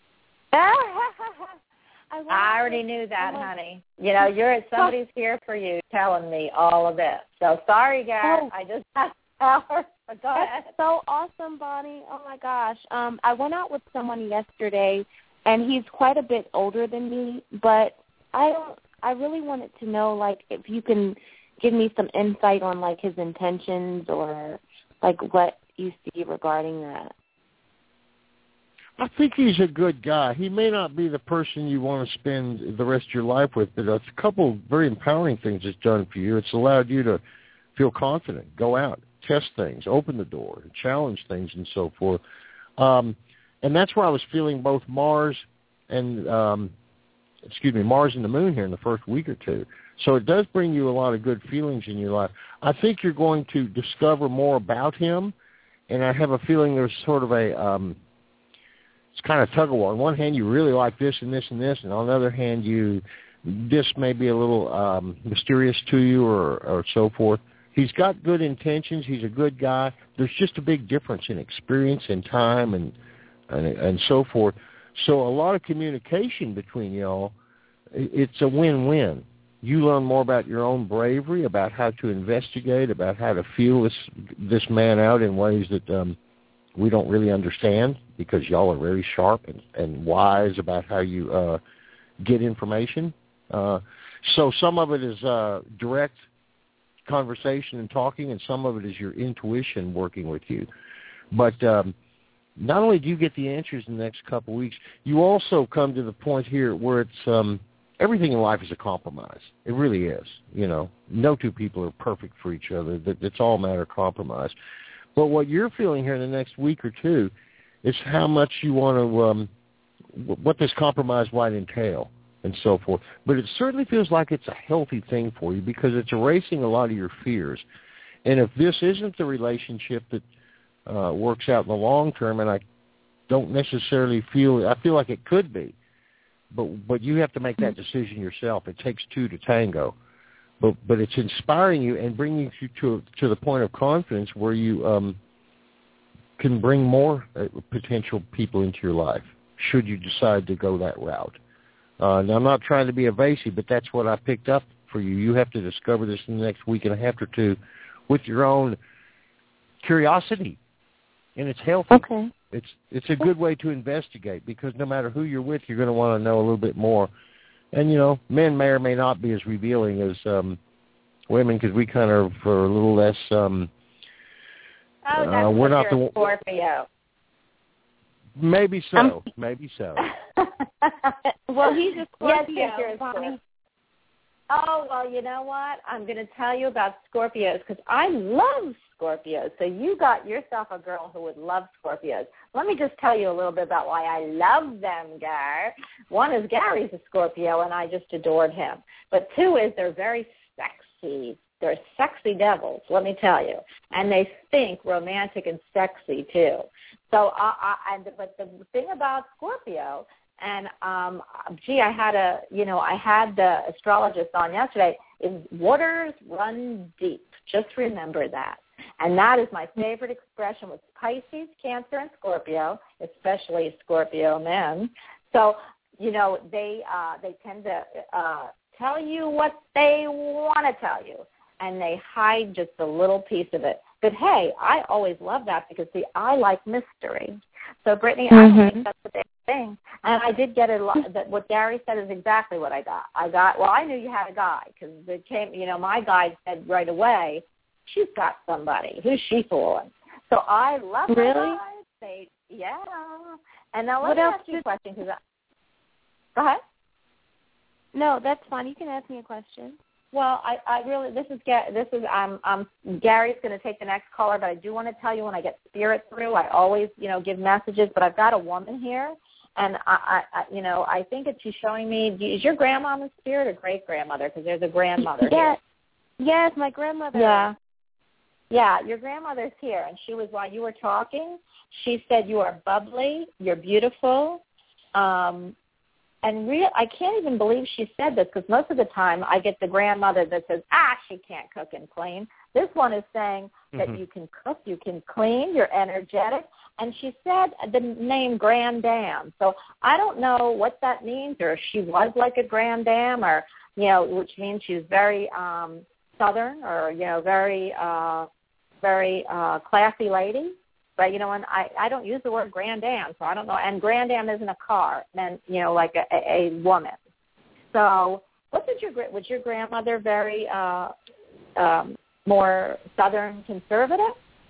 I, I already knew that, honey. You know, you're somebody's here for you, telling me all of this. So sorry, guys. Oh. I just have to tell her. But go ahead. That's so awesome, Bonnie. Oh my gosh. Um, I went out with someone yesterday, and he's quite a bit older than me. But I don't. I really wanted to know, like, if you can give me some insight on, like, his intentions or, like, what you see regarding that. I think he's a good guy. He may not be the person you want to spend the rest of your life with, but a couple of very empowering things it's done for you. It's allowed you to feel confident, go out, test things, open the door, challenge things, and so forth. Um, and that's where I was feeling both Mars and, um, excuse me, Mars and the Moon here in the first week or two. So it does bring you a lot of good feelings in your life. I think you're going to discover more about him, and I have a feeling there's sort of a... Um, It's kind of tug of war. On one hand, you really like this and this and this, and on the other hand, you this may be a little um, mysterious to you or, or so forth. he's got good intentions. He's a good guy. There's just a big difference in experience and time and and, and so forth. So a lot of communication between y'all, it's a win-win. You learn more about your own bravery, about how to investigate, about how to feel this this man out in ways that um, we don't really understand, because y'all are very sharp and, and wise about how you uh, get information. Uh, so some of it is uh, direct conversation and talking, and some of it is your intuition working with you. But um, not only do you get the answers in the next couple of weeks, you also come to the point here where it's um, everything in life is a compromise. It really is. You know, no two people are perfect for each other. It's all a matter of compromise. But what you're feeling here in the next week or two is how much you want to, um, what this compromise might entail and so forth. But it certainly feels like it's a healthy thing for you, because it's erasing a lot of your fears. And if this isn't the relationship that uh, works out in the long term, and I don't necessarily feel, I feel like it could be, but but you have to make that decision yourself. It takes two to tango. But but it's inspiring you and bringing you to to the point of confidence where you um, can bring more uh, potential people into your life, should you decide to go that route. Uh, now, I'm not trying to be evasive, but that's what I picked up for you. You have to discover this in the next week and a half or two with your own curiosity, and it's healthy. Okay. It's it's a good way to investigate, because no matter who you're with, you're going to want to know a little bit more. And, you know, men may or may not be as revealing as um, women, because we kind of are a little less. Um, oh, that's uh, we're not the the Scorpio. Maybe so. Um, maybe so. Well, he's a Scorpio. Yes, yes, you're a Scorpio. Oh, well, you know what? I'm going to tell you about Scorpios, because I love Scorpios. So you got yourself a girl who would love Scorpios. Let me just tell you a little bit about why I love them, Gar. One is Gary's a Scorpio, and I just adored him. But two is they're very sexy. They're sexy devils, let me tell you. And they think romantic and sexy, too. So, I, I, and, but the thing about Scorpio, and, um, gee, I had a, you know, I had the astrologist on yesterday, is waters run deep. Just remember that. And that is my favorite expression with Pisces, Cancer, and Scorpio, especially Scorpio men. So, you know, they uh, they tend to uh, tell you what they want to tell you, and they hide just a little piece of it. But, hey, I always love that, because, see, I like mystery. So, Brittany, mm-hmm. I don't think that's the big thing. And I did get a lot. That what Gary said is exactly what I got. I got, well, I knew you had a guy, because it came, you know, my guide said right away, she's got somebody. Who's she fooling? So I love really? Guys. They, yeah. And now let what me else ask you did... a question. Cause I, go ahead. No, that's fine. You can ask me a question. Well, I, I really, this is, this is, um, um, Gary's going to take the next caller, but I do want to tell you, when I get spirit through, I always, you know, give messages, but I've got a woman here, and I, I you know, I think that she's showing me, is your grandmama spirit or great-grandmother? Because there's a grandmother yes. here. Yes, my grandmother. Yeah. Yeah, your grandmother's here, and she was, while you were talking, she said you are bubbly, you're beautiful, um, and real. I can't even believe she said this, because most of the time I get the grandmother that says, ah, she can't cook and clean. This one is saying that mm-hmm. you can cook, you can clean, you're energetic, and she said the name Grand Dame. So I don't know what that means, or if she was like a Grand Dame, or, you know, which means she's very um, Southern, or, you know, very, uh, very uh, classy lady. But, you know, and I, I don't use the word Grand Dame, so I don't know. And Grand Dame isn't a car, and, you know, like a, a, a woman. So what did your, was your grandmother very uh, um, more Southern conservative?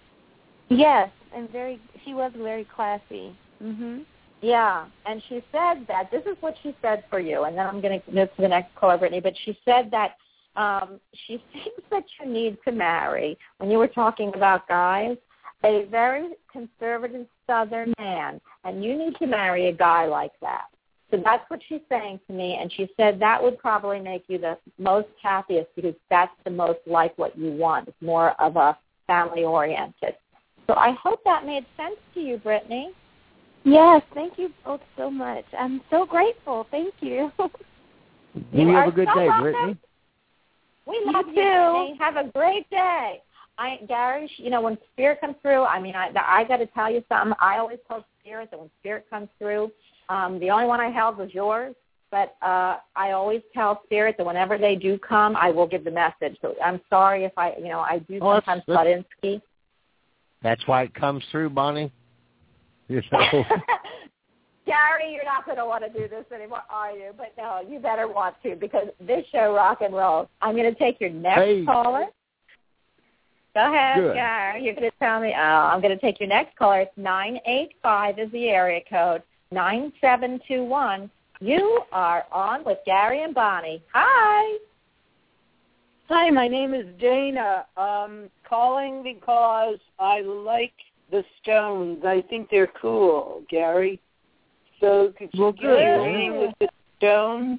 Yes, and very, she was very classy. Mm-hmm. Yeah, and she said that, this is what she said for you, and then I'm going to move to the next caller, Brittany, but she said that um, she thinks that you need to marry, when you were talking about guys, a very conservative Southern man, and you need to marry a guy like that. So that's what she's saying to me, and she said that would probably make you the most happiest, because that's the most like what you want. It's more of a family-oriented. So I hope that made sense to you, Brittany. Yes, thank you both so much. I'm so grateful. Thank you. You, you have a good so day, welcome. Brittany. We love you, you Jenny. Have a great day. I, Gary, you know, when Spirit comes through, I mean, I, I got to tell you something. I always tell Spirit that when Spirit comes through, um, the only one I held was yours. But uh, I always tell Spirit that whenever they do come, I will give the message. So I'm sorry if I, you know, I do oh, sometimes that's, butt in ski. That's why it comes through, Bonnie. You know. Gary, you're not going to want to do this anymore, are you? But no, you better want to because this show rock and rolls. I'm going to take your next hey. caller. Go ahead, Good. Gary. You're going to tell me. Oh, I'm going to take your next caller. It's nine eight five is the area code, nine seven two one. You are on with Gary and Bonnie. Hi. Hi, my name is Dana. Um, calling because I like the Stones. I think they're cool, Gary. So could you well, give good. me a reading with the Stones?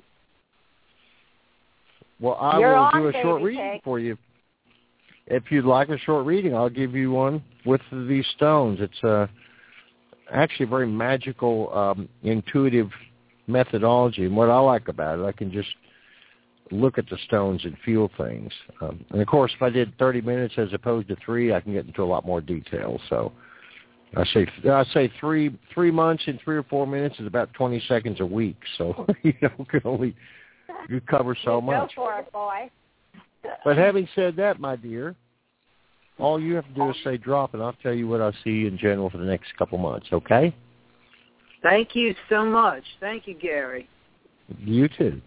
Well, I You're will on, do a baby short reading cake. for you. If you'd like a short reading, I'll give you one with these stones. It's uh, actually a very magical, um, intuitive methodology. And what I like about it, I can just look at the stones and feel things. Um, and, of course, if I did thirty minutes as opposed to three, I can get into a lot more detail. So I say I say three three months in three or four minutes is about twenty seconds a week. So, you know, can only you cover so you much. Go for it, boy. But having said that, my dear, all you have to do is say drop, and I'll tell you what I see in general for the next couple months, okay? Thank you so much. Thank you, Gary. You too.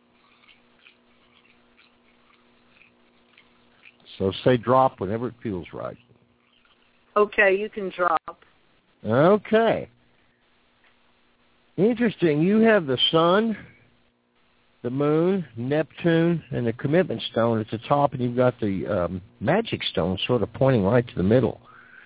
So say drop whenever it feels right. Okay, you can drop. Okay. Interesting. You have the sun, the moon, Neptune, and the commitment stone at the top, and you've got the um, magic stone sort of pointing right to the middle.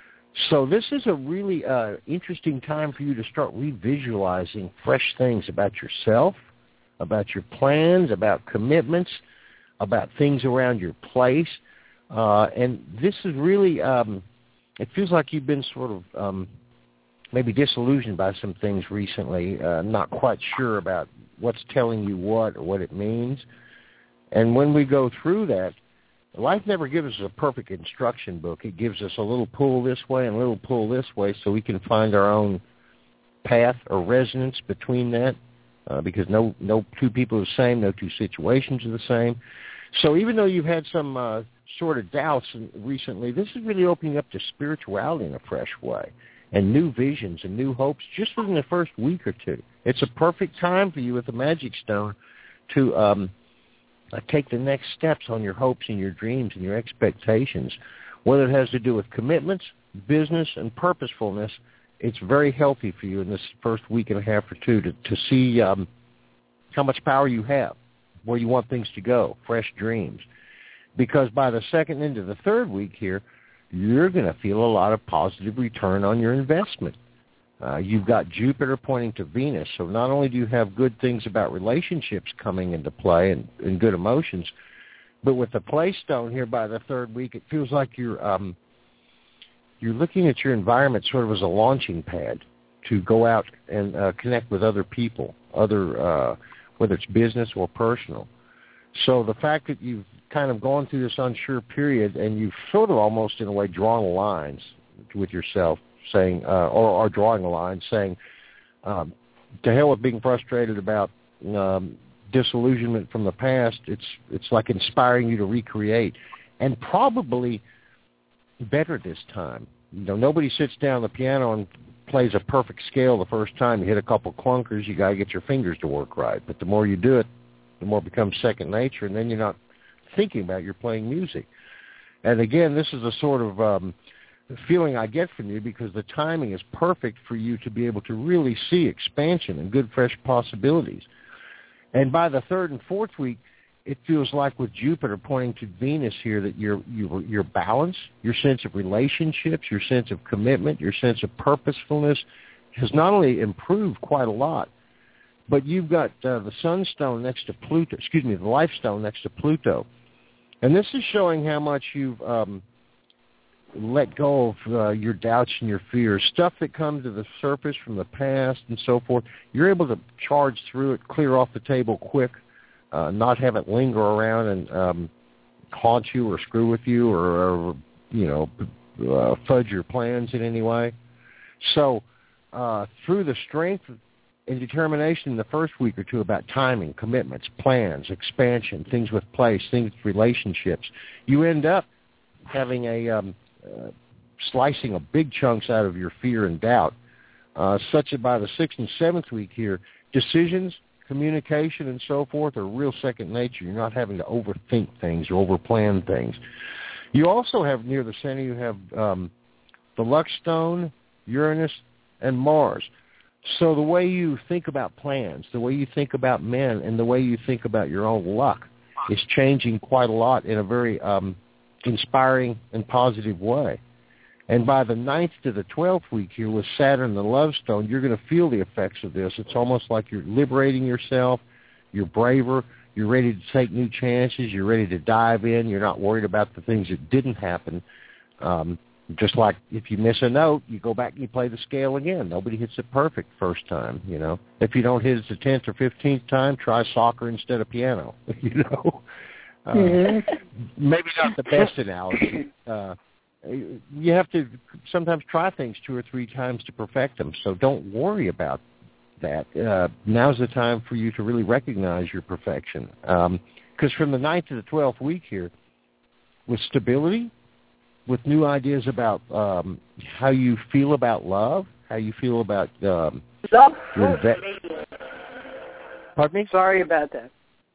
So this is a really uh, interesting time for you to start revisualizing fresh things about yourself, about your plans, about commitments, about things around your place. Uh, and this is really, um, it feels like you've been sort of um, maybe disillusioned by some things recently, uh, not quite sure about what's telling you what or what it means. And when we go through that, life never gives us a perfect instruction book. It gives us a little pull this way and a little pull this way so we can find our own path or resonance between that uh, because no, no two people are the same, no two situations are the same. So even though you've had some uh, sort of doubts recently, this is really opening up to spirituality in a fresh way and new visions and new hopes just within the first week or two. It's a perfect time for you with the Magic Stone to um, uh, take the next steps on your hopes and your dreams and your expectations. Whether it has to do with commitments, business, and purposefulness, it's very healthy for you in this first week and a half or two to, to see um, how much power you have, where you want things to go, fresh dreams. Because by the second into the third week here, you're going to feel a lot of positive return on your investment. Uh, you've got Jupiter pointing to Venus, so not only do you have good things about relationships coming into play and, and good emotions, but with the play stone here by the third week, it feels like you're um, you're looking at your environment sort of as a launching pad to go out and uh, connect with other people, other uh, whether it's business or personal. So the fact that you've kind of gone through this unsure period and you've sort of almost in a way drawn lines with yourself, saying, uh, or are drawing a line saying, um, to hell with being frustrated about um, disillusionment from the past. It's it's like inspiring you to recreate, and probably better this time. You know, nobody sits down at the piano and plays a perfect scale the first time. You hit a couple clunkers, you got to get your fingers to work right. But the more you do it, the more it becomes second nature, and then you're not thinking about you're playing music. And again, this is a sort of um, feeling I get from you because the timing is perfect for you to be able to really see expansion and good, fresh possibilities. And by the third and fourth week, it feels like with Jupiter pointing to Venus here that your your your balance, your sense of relationships, your sense of commitment, your sense of purposefulness has not only improved quite a lot, but you've got uh, the Sunstone next to Pluto, excuse me, the Life Stone next to Pluto. And this is showing how much you've um, let go of uh, your doubts and your fears, stuff that comes to the surface from the past and so forth. You're able to charge through it, clear off the table quick, uh, not have it linger around and um, haunt you or screw with you or, or you know, uh, fudge your plans in any way. So uh, through the strength and determination in the first week or two about timing, commitments, plans, expansion, things with place, things with relationships, you end up having a um, uh, slicing of big chunks out of your fear and doubt, uh, such that by the sixth and seventh week here, decisions, communication, and so forth are real second nature. You're not having to overthink things or overplan things. You also have near the center, you have um, the Luck Stone, Uranus, and Mars. So the way you think about plans, the way you think about men, and the way you think about your own luck is changing quite a lot in a very um, inspiring and positive way. And by the ninth to the twelfth week here with Saturn and the Love Stone, you're going to feel the effects of this. It's almost like you're liberating yourself. You're braver. You're ready to take new chances. You're ready to dive in. You're not worried about the things that didn't happen. Um, just like if you miss a note, you go back and you play the scale again. Nobody hits it perfect first time, you know. If you don't hit it the tenth or fifteenth time, try soccer instead of piano, you know. Uh, mm-hmm. Maybe not the best analogy. Uh, you have to sometimes try things two or three times to perfect them, so don't worry about that. Uh, now's the time for you to really recognize your perfection. Because um, from the ninth to the twelfth week here, with stability, with new ideas about um, how you feel about love, how you feel about um, love. Your ve- Pardon me? Sorry about that.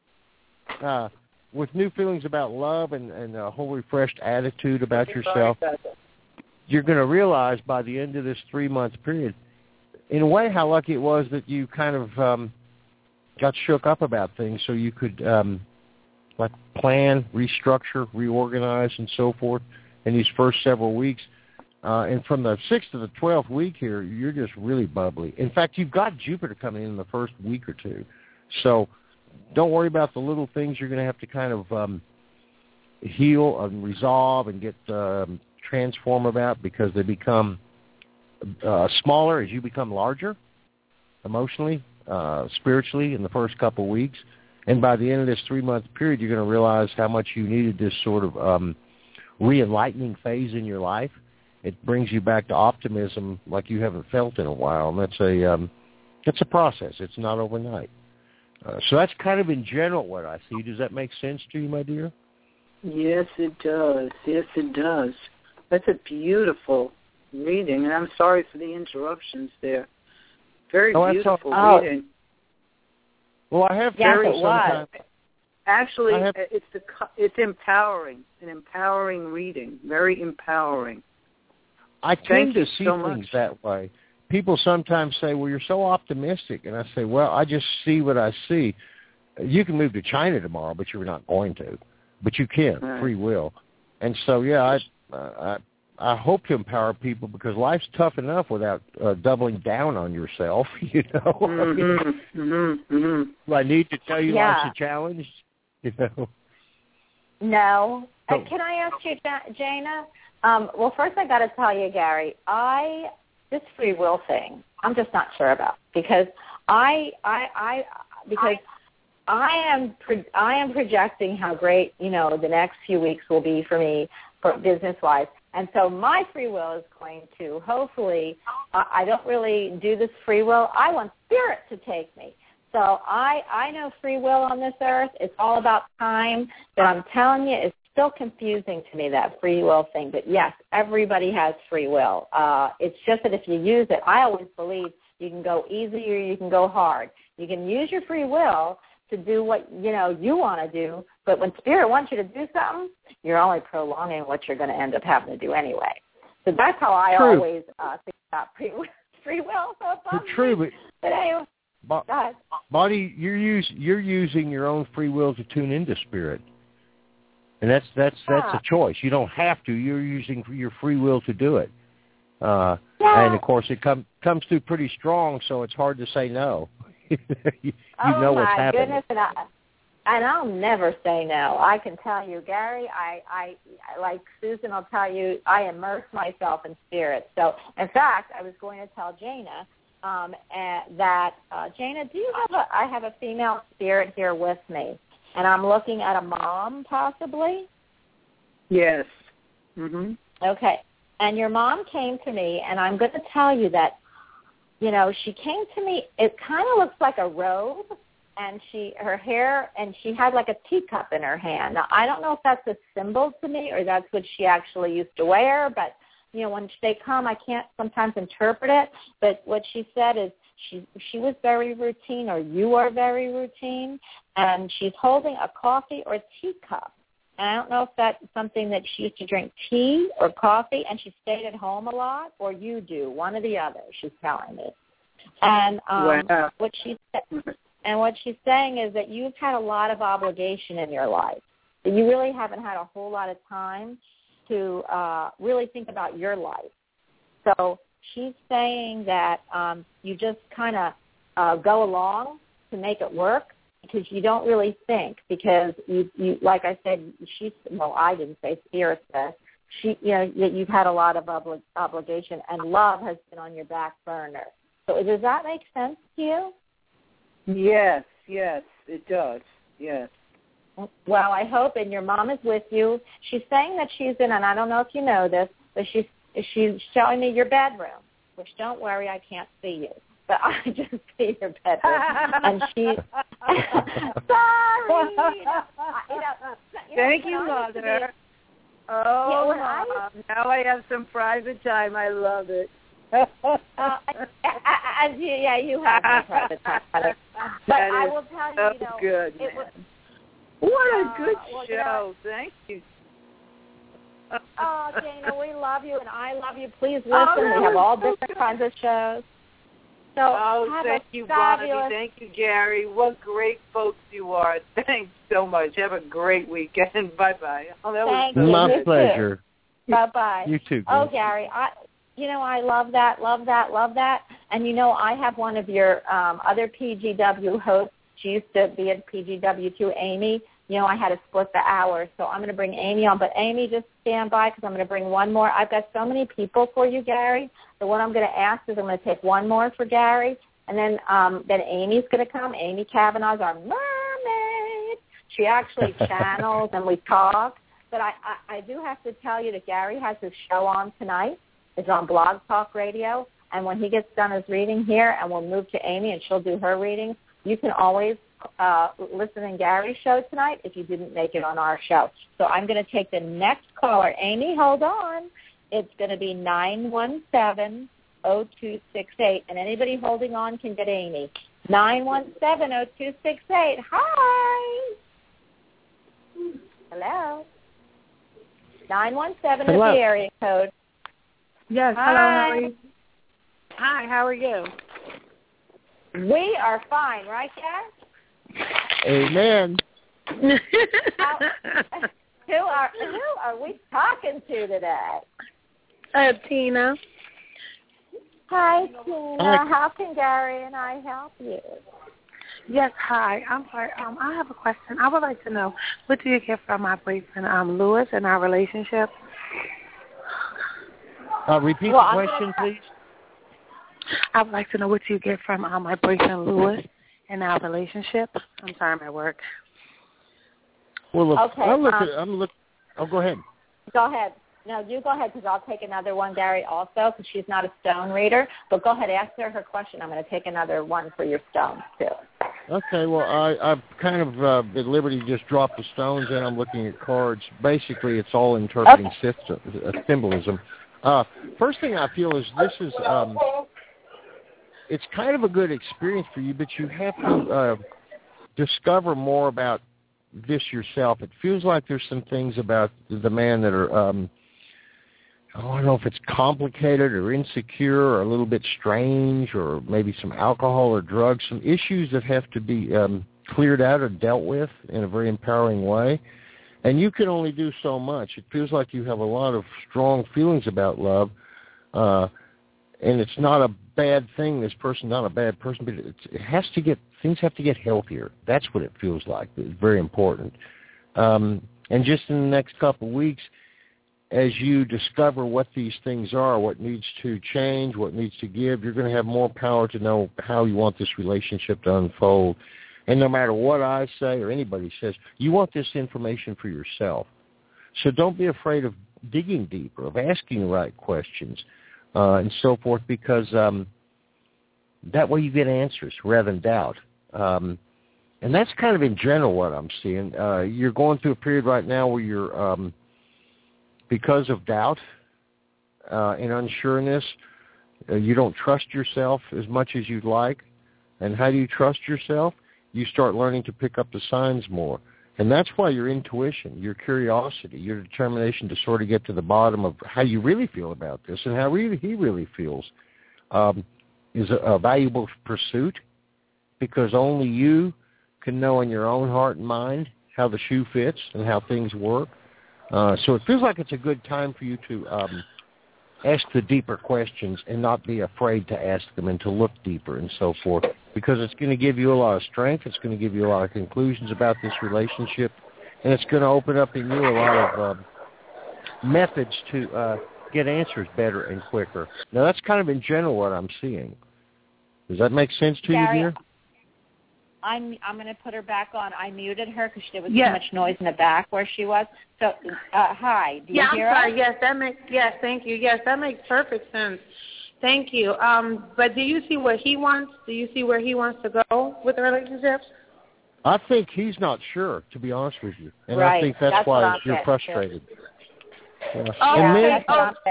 Uh, with new feelings about love and, and a whole refreshed attitude about yourself, about you're going to realize by the end of this three-month period, in a way, how lucky it was that you kind of um, got shook up about things so you could um, like plan, restructure, reorganize, and so forth in these first several weeks. Uh, and from the sixth to the twelfth week here, you're just really bubbly. In fact, you've got Jupiter coming in, in the first week or two. So don't worry about the little things you're going to have to kind of um, heal and resolve and get um, transform about, because they become uh, smaller as you become larger emotionally, uh, spiritually in the first couple of weeks. And by the end of this three-month period, you're going to realize how much you needed this sort of um, re-enlightening phase in your life. It brings you back to optimism like you haven't felt in a while, and that's a um, that's a process. It's not overnight. Uh, so that's kind of in general what I see. Does that make sense to you, my dear? Yes, it does. Yes, it does. That's a beautiful reading, and I'm sorry for the interruptions there. Very oh, beautiful all, reading. Oh. Well, I have yes, very it was. Actually, have, it's the it's empowering, an empowering reading, very empowering. I Thank tend to you see so things much. that way. People sometimes say, well, you're so optimistic. And I say, well, I just see what I see. You can move to China tomorrow, but you're not going to. But you can, right. Free will. And so, yeah, I, uh, I I hope to empower people, because life's tough enough without uh, doubling down on yourself, you know. Mm-hmm, mm-hmm, mm-hmm. Do I need to tell you Yeah. life's a challenge? You know. No. Oh. Uh, can I ask you, Ja- Jana? Um, well, first I got to tell you, Gary, I this free will thing, I'm just not sure about, because I I I because I am pro- I am projecting how great, you know, the next few weeks will be for me for business wise. And so my free will is going to hopefully, uh, I don't really do this free will. I want spirit to take me. So I, I know free will on this earth. It's all about time. But I'm telling you, it's still confusing to me, that free will thing. But, yes, everybody has free will. Uh, it's just that if you use it, I always believe you can go easy or you can go hard. You can use your free will to do what, you know, you want to do. But when Spirit wants you to do something, you're only prolonging what you're going to end up having to do anyway. So that's how I True. always uh, think about free will. Free will. So it's But true, but, but anyway, Bo- go ahead. Bonnie, you're use, you're using your own free will to tune into Spirit, and that's that's that's Yeah. a choice. You don't have to. You're using your free will to do it, uh, Yeah. and of course it comes comes through pretty strong. So it's hard to say no. you you oh know what's my happening. goodness, and, I, and I'll never say no. I can tell you, Gary, I, I, like Susan will tell you, I immerse myself in Spirit. So, in fact, I was going to tell Jana um, uh, that, uh, Jana, do you have a, I have a female spirit here with me, and I'm looking at a mom possibly. Yes. Mhm. Okay. And your mom came to me, and I'm going to tell you that, you know, she came to me, it kind of looks like a robe, and she, her hair, and she had like a teacup in her hand. Now, I don't know if that's a symbol to me or that's what she actually used to wear, but, you know, when they come, I can't sometimes interpret it, but what she said is she she was very routine, or you are very routine, and she's holding a coffee or teacup. And I don't know if that's something that she used to drink tea or coffee, and she stayed at home a lot, or you do, one or the other, she's telling me. And um, wow. what she said, and what she's saying is that you've had a lot of obligation in your life, that you really haven't had a whole lot of time to uh, really think about your life. So she's saying that um, you just kind of uh, go along to make it work, because you don't really think, because you, you like I said, she, well, I didn't say, Spirit said, she, you know, that you've had a lot of obli- obligation, and love has been on your back burner. So does that make sense to you? Yes, yes, it does. Yes. Well, I hope, and your mom is with you. She's saying that she's in, and I don't know if you know this, but she's she's showing me your bedroom, which don't worry, I can't see you. But I just see your bedroom, and she. Sorry. You know, you know, Thank you you, know, Mother. Be, oh, yeah, Mom, I, now I have some private time. I love it. uh, as you, yeah, you have no private time. But that I is will tell so you, you know, good, it was. What a uh, good well, show! You know, Thank you. Oh, Dana, we love you, and I love you. Please listen. Oh, we have all so different good. kinds of shows. So Oh, have thank a you, fabulous... Bonnie. Thank you, Gary. What great folks you are. Thanks so much. Have a great weekend. Bye-bye. Oh, that Thank was so you. My You pleasure. Too. Bye-bye. You too, Oh, Grace. Gary, I, you know, I love that, love that, love that. And, you know, I have one of your um, other P G W hosts. She used to be at P G W too, Amy. You know, I had to split the hours, so I'm going to bring Amy on. But Amy, just stand by, because I'm going to bring one more. I've got so many people for you, Gary. So what I'm going to ask is I'm going to take one more for Gary, and then um, then Amy's going to come. Amy Kavanaugh's our mermaid. She actually channels, and we talk. But I, I, I do have to tell you that Gary has his show on tonight. It's on Blog Talk Radio. And when he gets done his reading here, and we'll move to Amy, and she'll do her reading, you can always uh, listen in Gary's show tonight if you didn't make it on our show. So I'm going to take the next caller. Amy, hold on. It's going to be nine one seven, oh two six eight. And anybody holding on can get Amy. nine one seven, oh two six eight. Hi. Hello. nine one seven is the area code. Yes, Hi. hello, how are you? Hi, how are you? We are fine, right, Gary? Amen. How, who are who are we talking to today? Uh, Tina. Hi, Tina. How can Gary and I help you? Yes, hi. I'm sorry. Um, I have a question. I would like to know, what do you get from my boyfriend, um, Lewis, in our relationship? Uh, repeat well, the I'm question, gonna... please. I would like to know what you get from um, my boyfriend, Lewis, in our relationship. I'm sorry, I'm at work. Well, look, Okay, I'm looking. um, I'm look. Oh, go ahead. Go ahead. No, you go ahead, because I'll take another one, Gary, also, because she's not a stone reader. But go ahead, ask her her question. I'm going to take another one for your stones, too. Okay, well, I, I've kind of uh, at liberty to just drop the stones in. I'm looking at cards. Basically, it's all interpreting Okay. system, uh, symbolism. Uh, first thing I feel is this is, um, it's kind of a good experience for you, but you have to uh, discover more about this yourself. It feels like there's some things about the man that are, um, I don't know if it's complicated or insecure or a little bit strange, or maybe some alcohol or drugs, some issues that have to be um, cleared out or dealt with in a very empowering way. And you can only do so much. It feels like you have a lot of strong feelings about love, uh, and it's not a bad thing. This person's not a bad person, but it's, it has to get, things have to get healthier. That's what it feels like. It's very important. Um, and just in the next couple of weeks, as you discover what these things are, what needs to change, what needs to give, you're going to have more power to know how you want this relationship to unfold. And no matter what I say or anybody says, you want this information for yourself. So don't be afraid of digging deeper, of asking the right questions, uh, and so forth, because um, that way you get answers rather than doubt. Um, and that's kind of in general what I'm seeing. Uh, you're going through a period right now where you're, um, because of doubt uh, and unsureness, uh, you don't trust yourself as much as you'd like. And how do you trust yourself? You start learning to pick up the signs more. And that's why your intuition, your curiosity, your determination to sort of get to the bottom of how you really feel about this and how really he really feels um, is a, a valuable pursuit, because only you can know in your own heart and mind how the shoe fits and how things work. Uh, so it feels like it's a good time for you to um, ask the deeper questions and not be afraid to ask them and to look deeper and so forth, because it's going to give you a lot of strength. It's going to give you a lot of conclusions about this relationship, and it's going to open up in you a lot of uh, methods to uh, get answers better and quicker. Now, that's kind of in general what I'm seeing. Does that make sense to Gary, you, dear? I'm I'm going to put her back on. I muted her because there was Yes. too much noise in the back where she was. So, uh, hi. Do you Yeah, hear I'm sorry. us? Yes, that makes yes. Thank you. Yes, that makes perfect sense. Thank you. Um, but do you see where he wants? Do you see where he wants to go with the relationships? I think he's not sure, to be honest with you, and Right. I think that's, That's what why I'm you're getting, frustrated. Yeah. Oh, and Yeah, men, that's what I'm saying.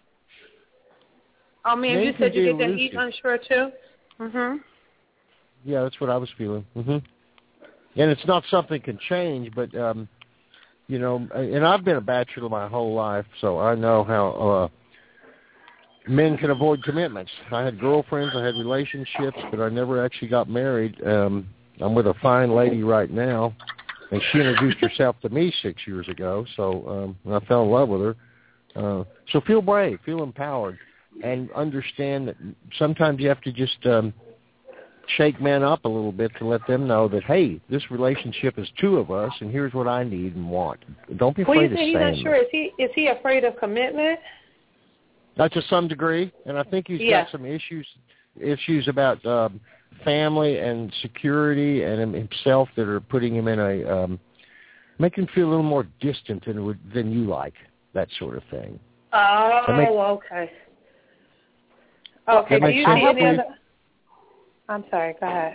Oh man, Men you can said you be get that he's elusive. unsure too. Mhm. yeah, that's what I was feeling. hmm And it's not something can change, but um, you know, and I've been a bachelor my whole life, so I know how uh, men can avoid commitments. I had girlfriends, I had relationships, but I never actually got married. Um, I'm with a fine lady right now, and she introduced herself to me six years ago, so um, and I fell in love with her. Uh, so feel brave, feel empowered, and understand that sometimes you have to just um, shake men up a little bit to let them know that, hey, this relationship is two of us, and here's what I need and want. Don't be Well, afraid you of say he's saying not sure. Is he is he afraid of commitment? that. To some degree, and I think he's Yeah. got some issues issues about um, family and security and him- himself that are putting him in a um, make him feel a little more distant than would- than you like, that sort of thing. Oh, That make- okay. Okay. That Do makes you sense see any to you? other? I'm sorry. Go ahead.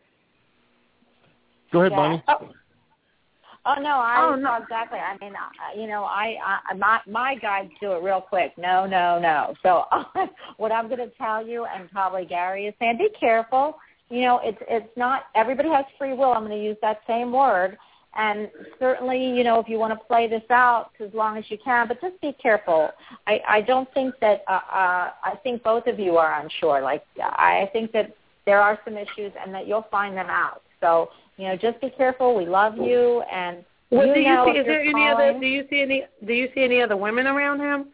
Go ahead, Yeah. Bonnie. Oh, Oh no, I Oh, know no. exactly. I mean, I, you know, I, I my my guides do it real quick. No, no, no. So what I'm going to tell you, and probably Gary is saying, be careful. You know, it's it's not everybody has free will. I'm going to use that same word, and certainly, you know, if you want to play this out as long as you can, but just be careful. I I don't think that uh, uh, I think both of you are unsure. Like I think that there are some issues, and that you'll find them out. So. You know, just be careful. We love you, and well, you do you know see? if Is there you're any calling, other? Do you see any? Do you see any other women around him?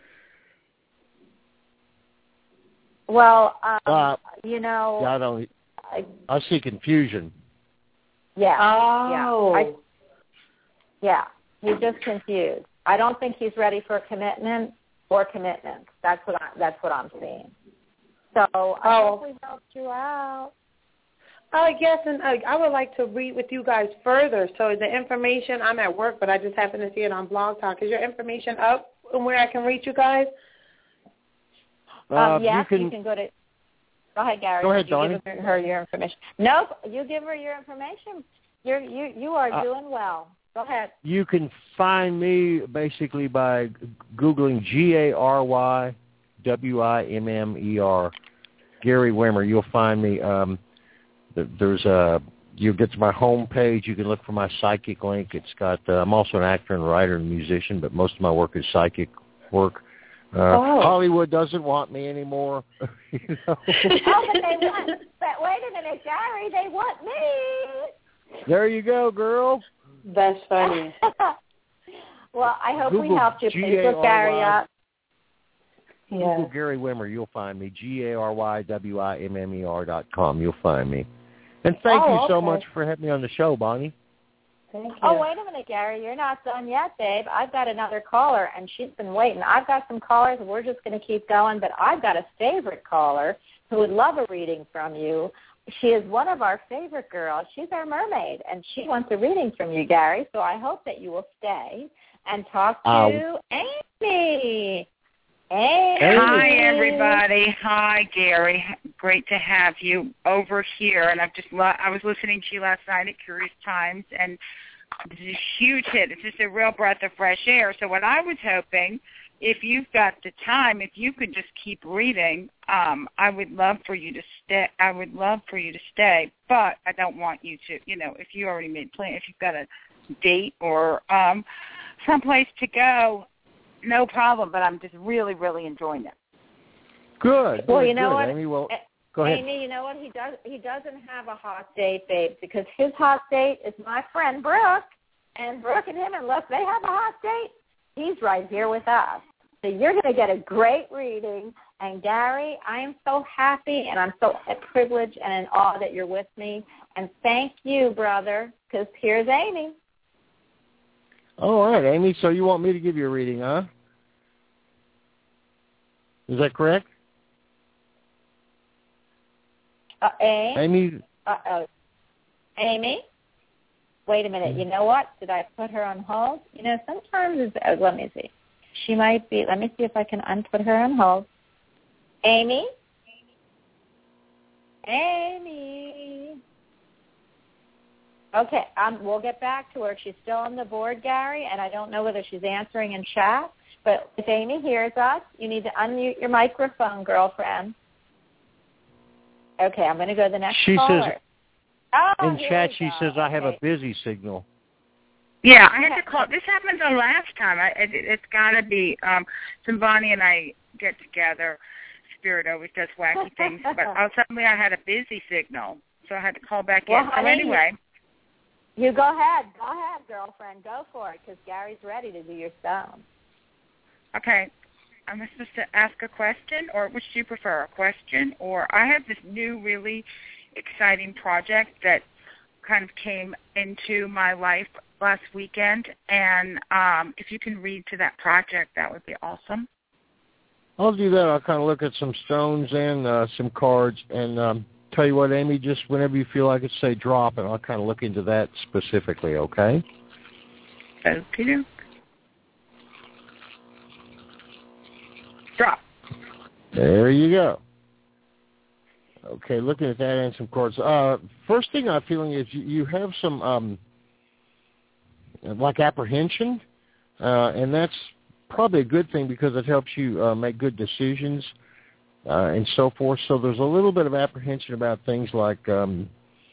Well, um, Uh, you know, Yeah, I don't. I, I see confusion. yeah, Oh. yeah, I, yeah. He's just confused. I don't think he's ready for a commitment or commitments. That's what I, that's what I'm seeing. So I Oh. hope we helped you out. Oh, yes, and I, I would like to read with you guys further. So the information, I'm at work, but I just happen to see it on Blog Talk. Is your information up and where I can reach you guys? Um, Uh, yes, you can, you can go to. Go ahead, Gary. Go ahead, you Donnie. give her your information. Nope, you give her your information. You're you you are Uh, doing well. Go ahead. You can find me basically by Googling G A R Y W I M M E R, Gary Wimmer. You'll find me. Um, there's a, you get to my home page. You can look for my psychic link. It's got, uh, I'm also an actor and writer and musician, but most of my work is psychic work. Uh, Oh. Hollywood doesn't want me anymore. You know? Oh, but they want. But wait a minute, Gary. They want me. There you go, girl. That's funny. Well, I hope we Google helped you. G Please A R Y. look Gary up. Yeah. Google Gary Wimmer. You'll find me. G A R Y W I M M E R dot com. You'll find me. And thank Oh, you so okay. much for having me on the show, Bonnie. Thank you. Oh, wait a minute, Gary. You're not done yet, babe. I've got another caller, and she's been waiting. I've got some callers, and we're just going to keep going. But I've got a favorite caller who would love a reading from you. she is one of our favorite girls. She's our mermaid, and she wants a reading from you, Gary. So I hope that you will stay and talk to um, Amy. Amy. Hi, everybody. Hi, Gary. Great to have you over here. And I've just lo- I was listening to you last night at Curious Times, and it's a huge hit. It's just a real breath of fresh air. So what I was hoping, if you've got the time, if you could just keep reading, um, I would love for you to stay. I would love for you to stay, but I don't want you to. You know, if you already made plans, if you've got a date or um, someplace to go, no problem. But I'm just really, really enjoying it. Good. Well, good, you know good. what, Amy, well, go ahead. Amy, you know what? He does. He doesn't have a hot date, babe, because his hot date is my friend Brooke, and Brooke and him, unless they have a hot date, he's right here with us. So you're going to get a great reading. And, Gary, I am so happy, and I'm so privileged and in awe that you're with me. And thank you, brother, because here's Amy. All right, Amy, so you want me to give you a reading, huh? Is that correct? Uh, Amy? Amy? Uh-oh. Amy? Wait a minute. You know what? Did I put her on hold? You know, sometimes, it's, oh, let me see. She might be, let me see if I can unput her on hold. Amy? Amy? Okay, um, we'll get back to her. She's still on the board, Gary, and I don't know whether she's answering in chat. But if Amy hears us, you need to unmute your microphone, girlfriend. Okay, I'm going to go to the next she caller. Says, oh, in chat, she go. says, I have okay. a busy signal. Yeah, I had to call. This happened the last time. I, it, it's got to be. Um, Simbani and I get together. Spirit always does wacky things. But uh, suddenly I had a busy signal, so I had to call back well, in. Honey, so anyway. You go ahead. Go ahead, girlfriend. Go for it, because Gary's ready to do your stone. Okay. Am I supposed to ask a question, or which do you prefer, a question? Or I have this new really exciting project that kind of came into my life last weekend, and um, if you can read to that project, that would be awesome. I'll do that. I'll kind of look at some stones and uh, some cards, and um, tell you what, Amy, just whenever you feel like it, say drop, and I'll kind of look into that specifically, okay? Okay. Drop. There you go. Okay, looking at that and some cards. Uh, first thing I'm feeling is you, you have some, um, like, apprehension, uh, and that's probably a good thing because it helps you uh, make good decisions uh, and so forth. So there's a little bit of apprehension about things like, um,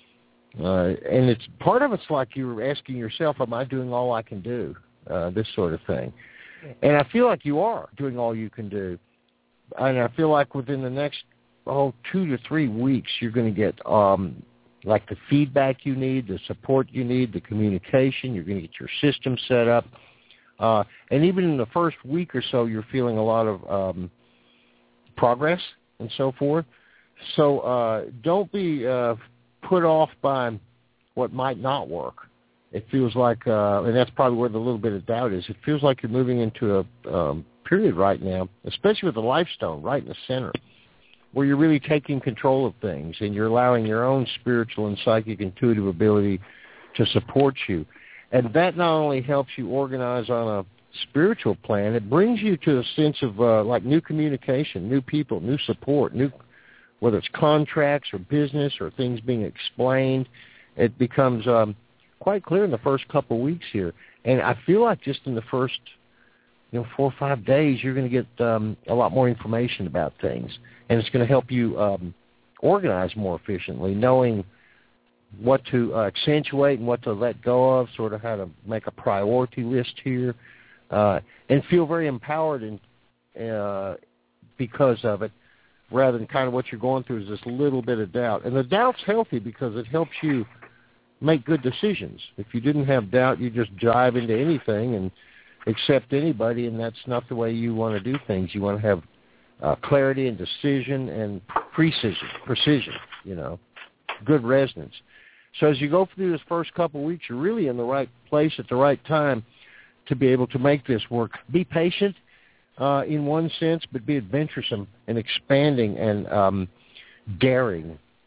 uh, and it's part of it's like you're asking yourself, am I doing all I can do, uh, this sort of thing. And I feel like you are doing all you can do. And I feel like within the next, oh, two to three weeks, you're going to get, um, like, the feedback you need, the support you need, the communication. You're going to get your system set up. Uh, and even in the first week or so, you're feeling a lot of um, progress and so forth. So uh, don't be uh, put off by what might not work. It feels like, uh, and that's probably where the little bit of doubt is, it feels like you're moving into a um, period right now, especially with the Life Stone right in the center, where you're really taking control of things and you're allowing your own spiritual and psychic intuitive ability to support you. And that not only helps you organize on a spiritual plan, it brings you to a sense of uh, like new communication, new people, new support, new, whether it's contracts or business or things being explained. It becomes um, quite clear in the first couple of weeks here. And I feel like just in the first, you know, four or five days, you're going to get um, a lot more information about things. And it's going to help you um, organize more efficiently, knowing what to uh, accentuate and what to let go of, sort of how to make a priority list here, uh, and feel very empowered in, uh, because of it, rather than kind of what you're going through is this little bit of doubt. And the doubt's healthy because it helps you make good decisions. If you didn't have doubt, you just dive into anything and accept anybody, and that's not the way you want to do things. You want to have uh, clarity and decision and precision, precision, you know, good resonance. So as you go through this first couple of weeks, you're really in the right place at the right time to be able to make this work. Be patient uh, in one sense, but be adventuresome and expanding and um, daring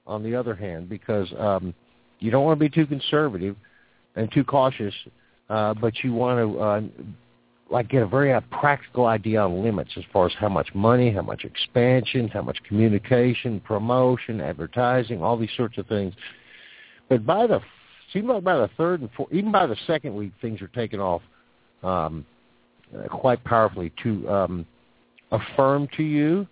on the other hand, because um, you don't want to be too conservative and too cautious, uh, but you want to uh, like get a very uh, practical idea on limits as far as how much money, how much expansion, how much communication, promotion, advertising, all these sorts of things. But by the seems like by the third and fourth, even by the second week, things are taking off um, uh, quite powerfully to um, affirm to you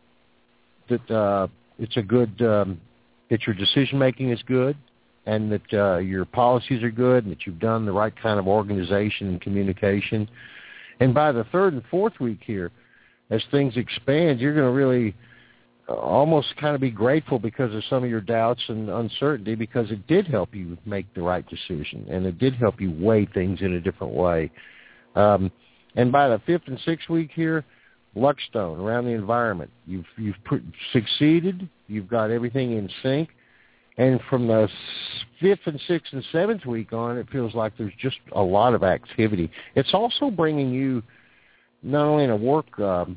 that uh, it's a good um, that your decision making is good, and that uh, your policies are good, and that you've done the right kind of organization and communication. And by the third and fourth week here, as things expand, you're going to really uh, almost kind of be grateful because of some of your doubts and uncertainty, because it did help you make the right decision, and it did help you weigh things in a different way. Um, and by the fifth and sixth week here, Luckstone around the environment, you've you've pr- succeeded. You've got everything in sync. And from the fifth and sixth and seventh week on, it feels like there's just a lot of activity. It's also bringing you, not only in a work um,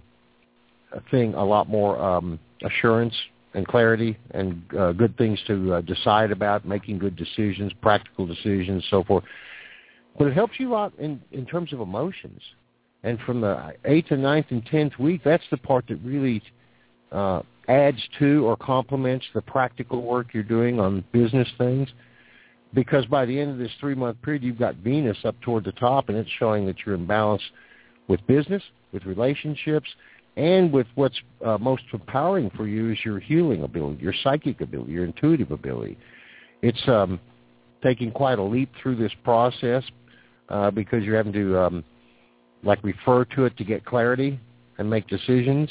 thing, a lot more um, assurance and clarity and uh, good things to uh, decide about, making good decisions, practical decisions, so forth. But it helps you out in, in terms of emotions. And from the eighth and ninth and tenth week, that's the part that really uh, adds to or complements the practical work you're doing on business things, because by the end of this three-month period, you've got Venus up toward the top, and it's showing that you're in balance with business, with relationships, and with what's uh, most empowering for you is your healing ability, your psychic ability, your intuitive ability. It's um, taking quite a leap through this process uh, because you're having to, um, like, refer to it to get clarity and make decisions.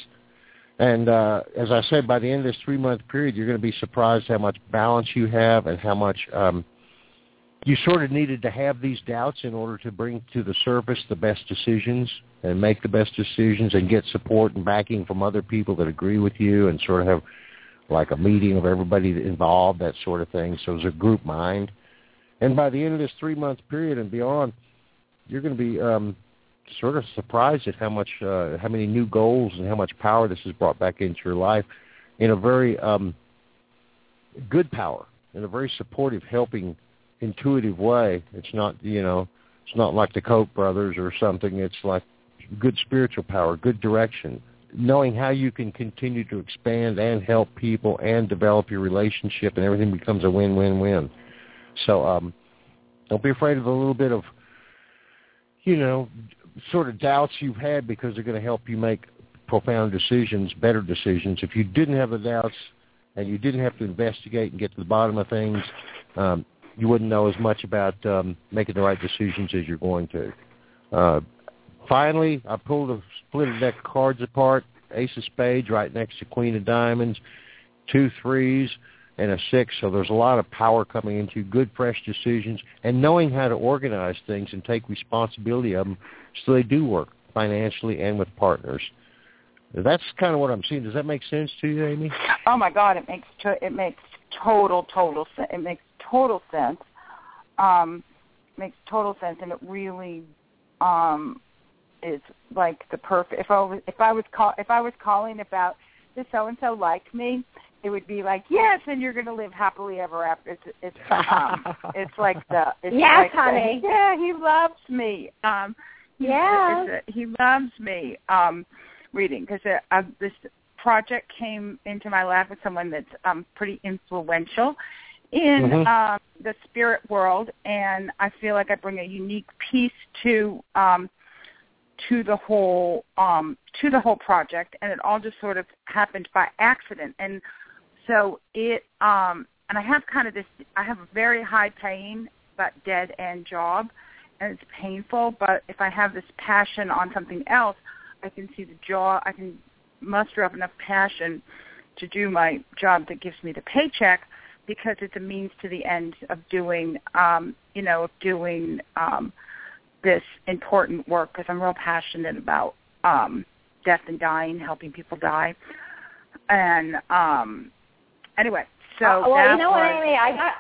And uh, as I said, by the end of this three-month period, you're going to be surprised how much balance you have and how much um, you sort of needed to have these doubts in order to bring to the surface the best decisions and make the best decisions and get support and backing from other people that agree with you and sort of have like a meeting of everybody involved, that sort of thing. So it's a group mind. And by the end of this three-month period and beyond, you're going to be um, sort of surprised at how much, uh, how many new goals and how much power this has brought back into your life in a very um, good power, in a very supportive, helping, intuitive way. It's not, you know, it's not like the Koch brothers or something. It's like good spiritual power, good direction, knowing how you can continue to expand and help people and develop your relationship, and everything becomes a win-win-win. So um, don't be afraid of a little bit of, you know, sort of doubts you've had, because they're going to help you make profound decisions, better decisions. If you didn't have the doubts and you didn't have to investigate and get to the bottom of things, um, you wouldn't know as much about um, making the right decisions as you're going to. Uh, finally, I pulled a split a deck of cards apart, Ace of Spades right next to Queen of Diamonds, two threes, and a six. So there's a lot of power coming into good, fresh decisions and knowing how to organize things and take responsibility of them so they do work financially and with partners. That's kind of what I'm seeing. Does that make sense to you, Amy? Oh my God, it makes to, it makes total total sense. It makes total sense. Um, makes total sense, and it really um, is like the perfect. If I was if I was call, if I was calling about does so and so like me, it would be like, yes, and you're going to live happily ever after. It's it's um, it's like the it's yes, like honey. The, yeah, he loves me. Um, yeah, it's a, he loves me. Um, reading because uh, this project came into my lap with someone that's um, pretty influential in mm-hmm. um, the spirit world, and I feel like I bring a unique piece to um, to the whole um, to the whole project, and it all just sort of happened by accident. And so it um, and I have kind of this. I have a very high paying but dead end job, and it's painful. But if I have this passion on something else, I can see the jaw. I can muster up enough passion to do my job that gives me the paycheck, because it's a means to the end of doing, um, you know, of doing um, this important work. Because I'm real passionate about um, death and dying, helping people die. And um, anyway, so uh, well, that you know what, was, Amy, I got.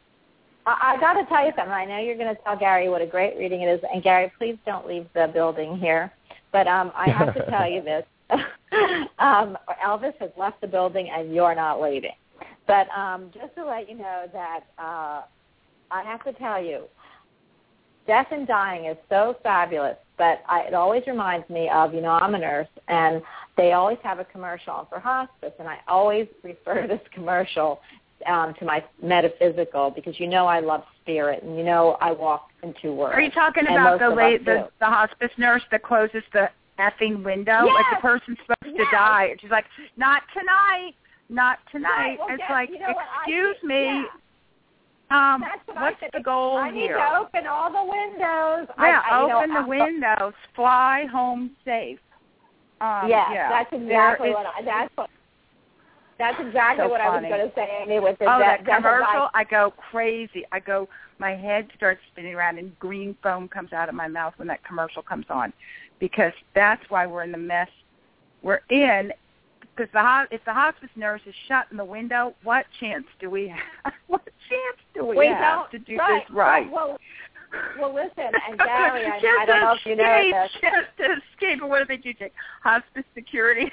I, I got to tell you something. I know you're going to tell Gary what a great reading it is, and Gary, please don't leave the building here. But um, I have to tell you this. um, Elvis has left the building, and you're not leaving. But um, just to let you know that uh, I have to tell you, death and dying is so fabulous, but I, it always reminds me of, you know, I'm a nurse, and they always have a commercial on for hospice, and I always refer to this commercial um, to my metaphysical because, you know, I love spirit, and, you know, I walk in two worlds. Are you talking about the, late, the the hospice nurse that closes the effing window? Yes! Like the person's supposed yes! to die. She's like, not tonight, not tonight. Right. Well, it's guess, like, you know excuse I, me. Yeah. Um, what what's I the goal I here? I need to open all the windows. Yeah, I, I, you open know, the windows. Fly home safe. Um, yes, yeah, that's exactly is, what I. That's what. That's exactly so what funny. I was going to say, Amy. With the oh, death, that commercial, death I go crazy. I go, my head starts spinning around, and green foam comes out of my mouth when that commercial comes on, because that's why we're in the mess we're in. Because the if the hospice nurse is shutting the window, what chance do we have? What chance do we, we have to do right, this right? Well, well, listen, and Gary, I, I don't know if you know escape, this. Just to escape, or what do they do, Jake? Hospice security.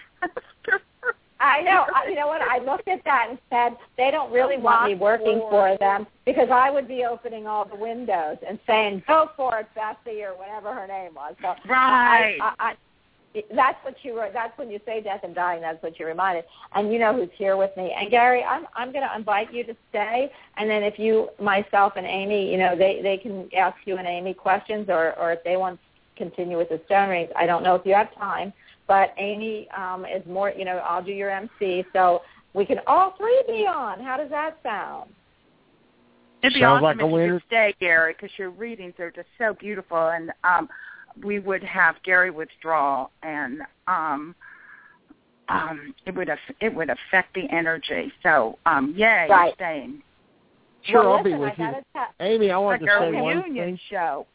I know. I, you know what? I looked at that and said they don't really want me working for them because I would be opening all the windows and saying, "Go for it, Bessie," or whatever her name was. So right. I, I, I, that's what you were. That's when you say death and dying. That's what you reminded. And you know who's here with me. And Gary, I'm I'm going to invite you to stay. And then if you, myself, and Amy, you know, they they can ask you and Amy questions, or or if they want to continue with the stone rings. I don't know if you have time, but Amy um, is more. You know, I'll do your M C, so we can all three be on. How does that sound? It'd be Sounds awesome like a if you winner. could stay, Gary, because your readings are just so beautiful, and um, we would have Gary withdraw, and um, um, it would aff- it would affect the energy. So, um, yay, Right. you're staying. Sure, well, I'll listen, be with I you. gotta ta- Amy, I want Like to our say one reunion thing. show.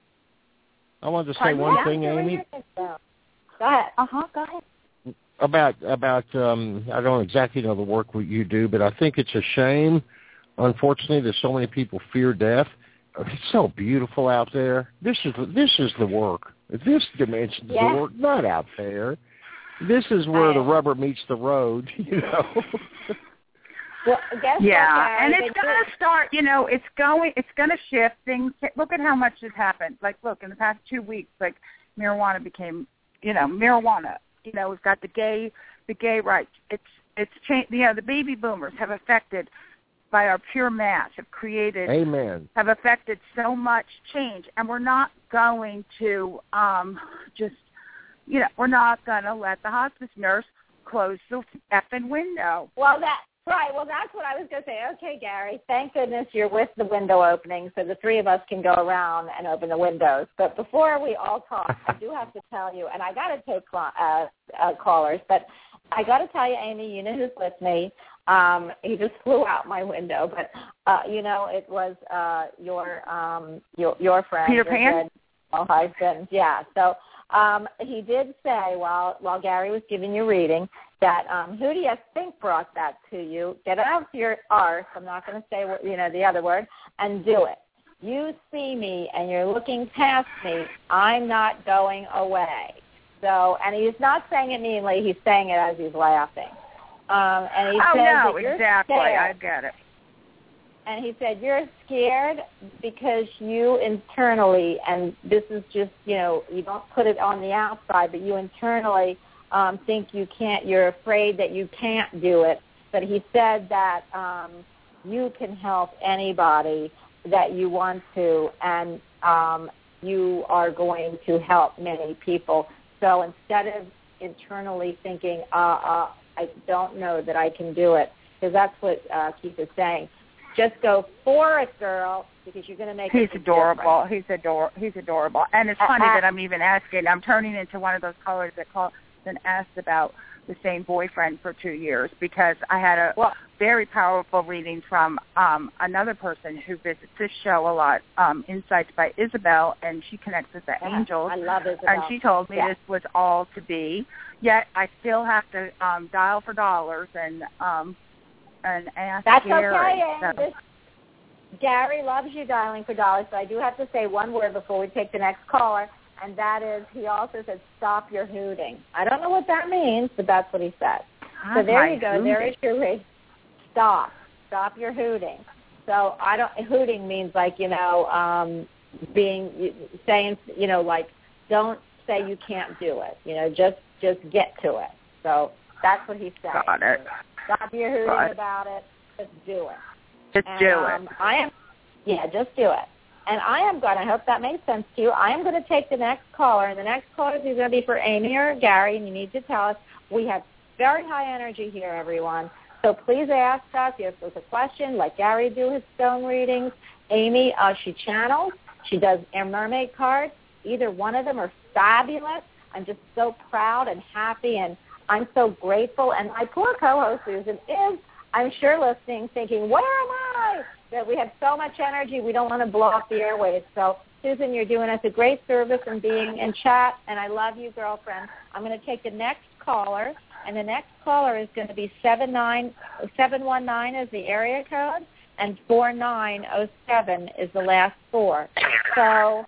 I wanted to say Pardon? one Yeah, thing, sure, Amy, you can go. Go ahead. Uh huh. Go ahead. about about um, I don't exactly know the work what you do, but I think it's a shame, unfortunately, that so many people fear death. It's so beautiful out there. This is this is the work. This dimension is Yeah. the work, not out there. This is where I- the rubber meets the road, you know. Well, guess Yeah, what, Gary? and They it's going to start, you know, it's going, it's going to shift things. Look at how much has happened. Like, look, in the past two weeks, like, marijuana became, you know, marijuana. You know, we've got the gay, the gay rights. It's, it's changed. You know, the baby boomers have affected, by our pure mass, have created, Amen. have affected so much change, and we're not going to um, just, you know, we're not going to let the hospice nurse close the effing window. Well, that right. Well, that's what I was going to say. Okay, Gary, thank goodness you're with the window opening, so the three of us can go around and open the windows. But before we all talk, I do have to tell you, and I got to take uh, uh, callers, but I got to tell you, Amy, you know who's with me. Um, he just flew out my window, but uh, you know it was uh, your um, your your friend, Peter Pan. Oh, husband, yeah. So um, he did say while while Gary was giving you reading that um, who do you think brought that to you? Get out of your arse. I'm not going to say what, you know the other word, and do it. You see me and you're looking past me. I'm not going away. So, and he's not saying it meanly. He's saying it as he's laughing. Um, and he oh, says no, that you're exactly. scared. I get it. And he said, you're scared because you internally, and this is just, you know, you don't put it on the outside, but you internally um, think you can't, you're afraid that you can't do it. But he said that um, you can help anybody that you want to, and um, you are going to help many people. So instead of internally thinking, uh, uh, I don't know that I can do it, because that's what uh, Keith is saying. Just go for it, girl, because you're going to make He's a adorable. difference. He's ador. He's adorable. And it's Uh, funny uh, that I'm even asking. I'm turning into one of those callers that called and asked about the same boyfriend for two years because I had a well, very powerful reading from um, another person who visits this show a lot, um, Insights by Isabel, and she connects with the yeah, angels. I love Isabel. And she told me yeah. this was all to be. Yet I still have to um, dial for dollars and um, and ask That's Gary. okay, Ann. So. This, Gary loves you dialing for dollars, but I do have to say one word before we take the next caller, and that is he also said, stop your hooting. I don't know what that means, but that's what he said. Oh, so there my you go. hooting. There is your read. stop. Stop your hooting. So I don't, hooting means like, you know, um, being, saying, you know, like, don't say you can't do it. You know, just, just get to it. So that's what he's saying. Got it. Stop your hooting Got it. about it. Just do it. Just and, do um, it. I am, yeah, just do it. And I am going to, I hope that made sense to you, I am going to take the next caller, and the next caller is going to be for Amy or Gary, and you need to tell us. We have very high energy here, everyone. So please ask us if there's a question. Let Gary do his stone readings. Amy, uh, she channels. She does air mermaid cards. Either one of them are fabulous. I'm just so proud and happy, and I'm so grateful. And my poor co-host, Susan, is, I'm sure, listening, thinking, where am I? That we have so much energy, we don't want to blow up the airwaves. So, Susan, you're doing us a great service in being in chat, and I love you, girlfriend. I'm going to take the next caller, and the next caller is going to be seven nine seven one nine is the area code, and four nine oh seven is the last four. So,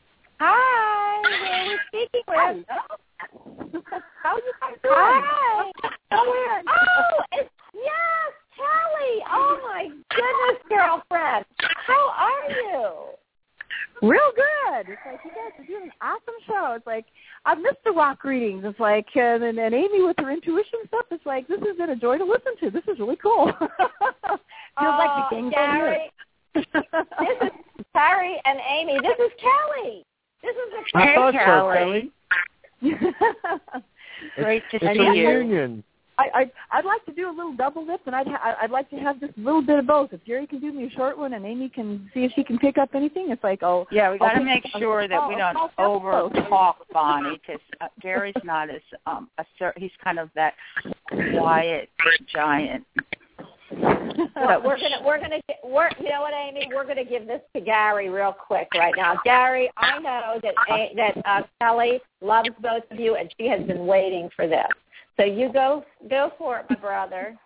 hi, who are we speaking with? How are you guys doing? Hi. Oh, Oh, it's, yes, Kelly. Oh, my goodness, girlfriend. How are you? Real good. It's like you guys are doing an awesome show. It's like I've missed the rock readings. It's like uh, and, and Amy with her intuition stuff. It's like this has been a joy to listen to. This is really cool. Feels uh, like the game's Gary. This is Gary and Amy. This is Kelly. This is the I Hey, thought so, Kelly. Kelly. Great to It's see a you. reunion. I, I I'd like to do a little double lip, and I'd ha- I'd like to have just a little bit of both. If Gary can do me a short one, and Amy can see if she can pick up anything, it's like oh Yeah, we got to I'll make take- sure that we I'll- don't I'll- over I'll- talk Bonnie, because uh, Gary's not as um a he's kind of that quiet giant. Well, we're gonna we're gonna get, we're you know what, Amy, we're gonna give this to Gary real quick right now. Gary, I know that A- that uh, Kelly loves both of you, and she has been waiting for this. So you go go for it, my brother.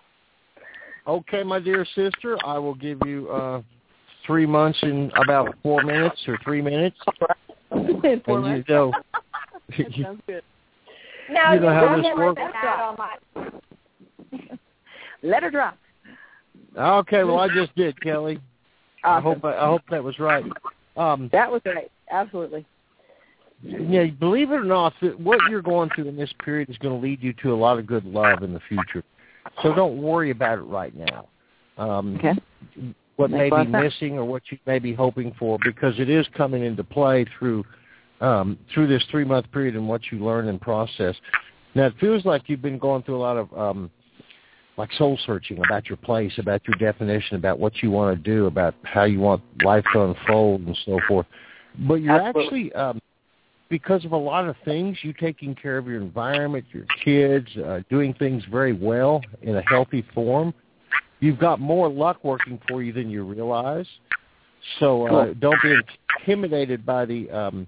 Okay, my dear sister, I will give you uh, three months in about four minutes or three minutes. In four and you minutes. know, That sounds good. No, You know how don't this get works? the hat on my- Let her drop. Okay, well, I just did, Kelly. I Awesome. hope I, I hope that was right. Um, That was right. Absolutely. yeah, believe it or not, that what you're going through in this period is going to lead you to a lot of good love in the future. So don't worry about it right now. Um, Okay. What Makes may a lot be of sense. missing or what you may be hoping for, because it is coming into play through um, through this three month period and what you learn and process. Now, it feels like you've been going through a lot of um, like soul searching about your place, about your definition, about what you want to do, about how you want life to unfold and so forth. But you're Absolutely. actually, um, because of a lot of things, you taking care of your environment, your kids, uh, doing things very well in a healthy form, you've got more luck working for you than you realize. So uh, Cool. don't be intimidated by the um,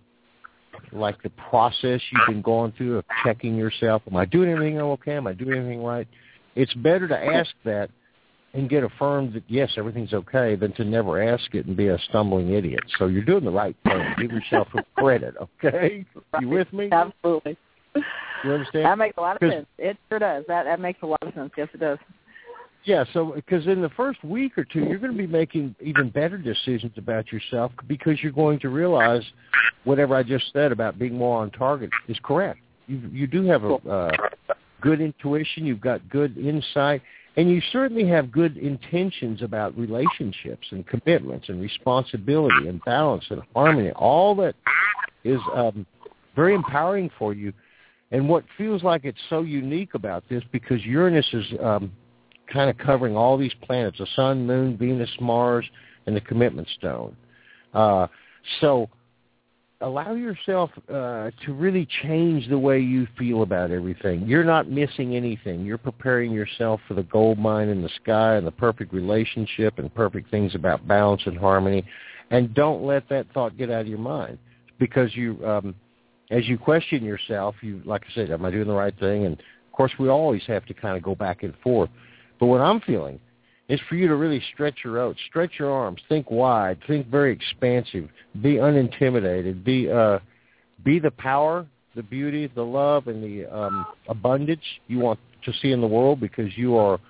like the process you've been going through of checking yourself. Am I doing everything okay? Am I doing everything right? It's better to ask that and get affirmed that, yes, everything's okay, than to never ask it and be a stumbling idiot. So you're doing the right thing. Give yourself some credit, okay? You with me? Absolutely. You understand? That makes a lot of 'Cause- sense. It sure does. That that makes a lot of sense. Yes, it does. Yeah, so because in the first week or two, you're going to be making even better decisions about yourself because you're going to realize whatever I just said about being more on target is correct. You you do have a uh, good intuition, you've got good insight, and you certainly have good intentions about relationships and commitments and responsibility and balance and harmony. All that is um, very empowering for you. And what feels like it's so unique about this, because Uranus is um, kind of covering all these planets, the Sun, Moon, Venus, Mars, and the commitment stone. Uh, so allow yourself uh, to really change the way you feel about everything. You're not missing anything. You're preparing yourself for the gold mine in the sky and the perfect relationship and perfect things about balance and harmony. And don't let that thought get out of your mind, because you, um, as you question yourself, you, like I said, am I doing the right thing? And, of course, we always have to kind of go back and forth. But what I'm feeling is for you to really stretch your out, stretch your arms, think wide, think very expansive, be unintimidated, be uh, be the power, the beauty, the love, and the um, abundance you want to see in the world, because you are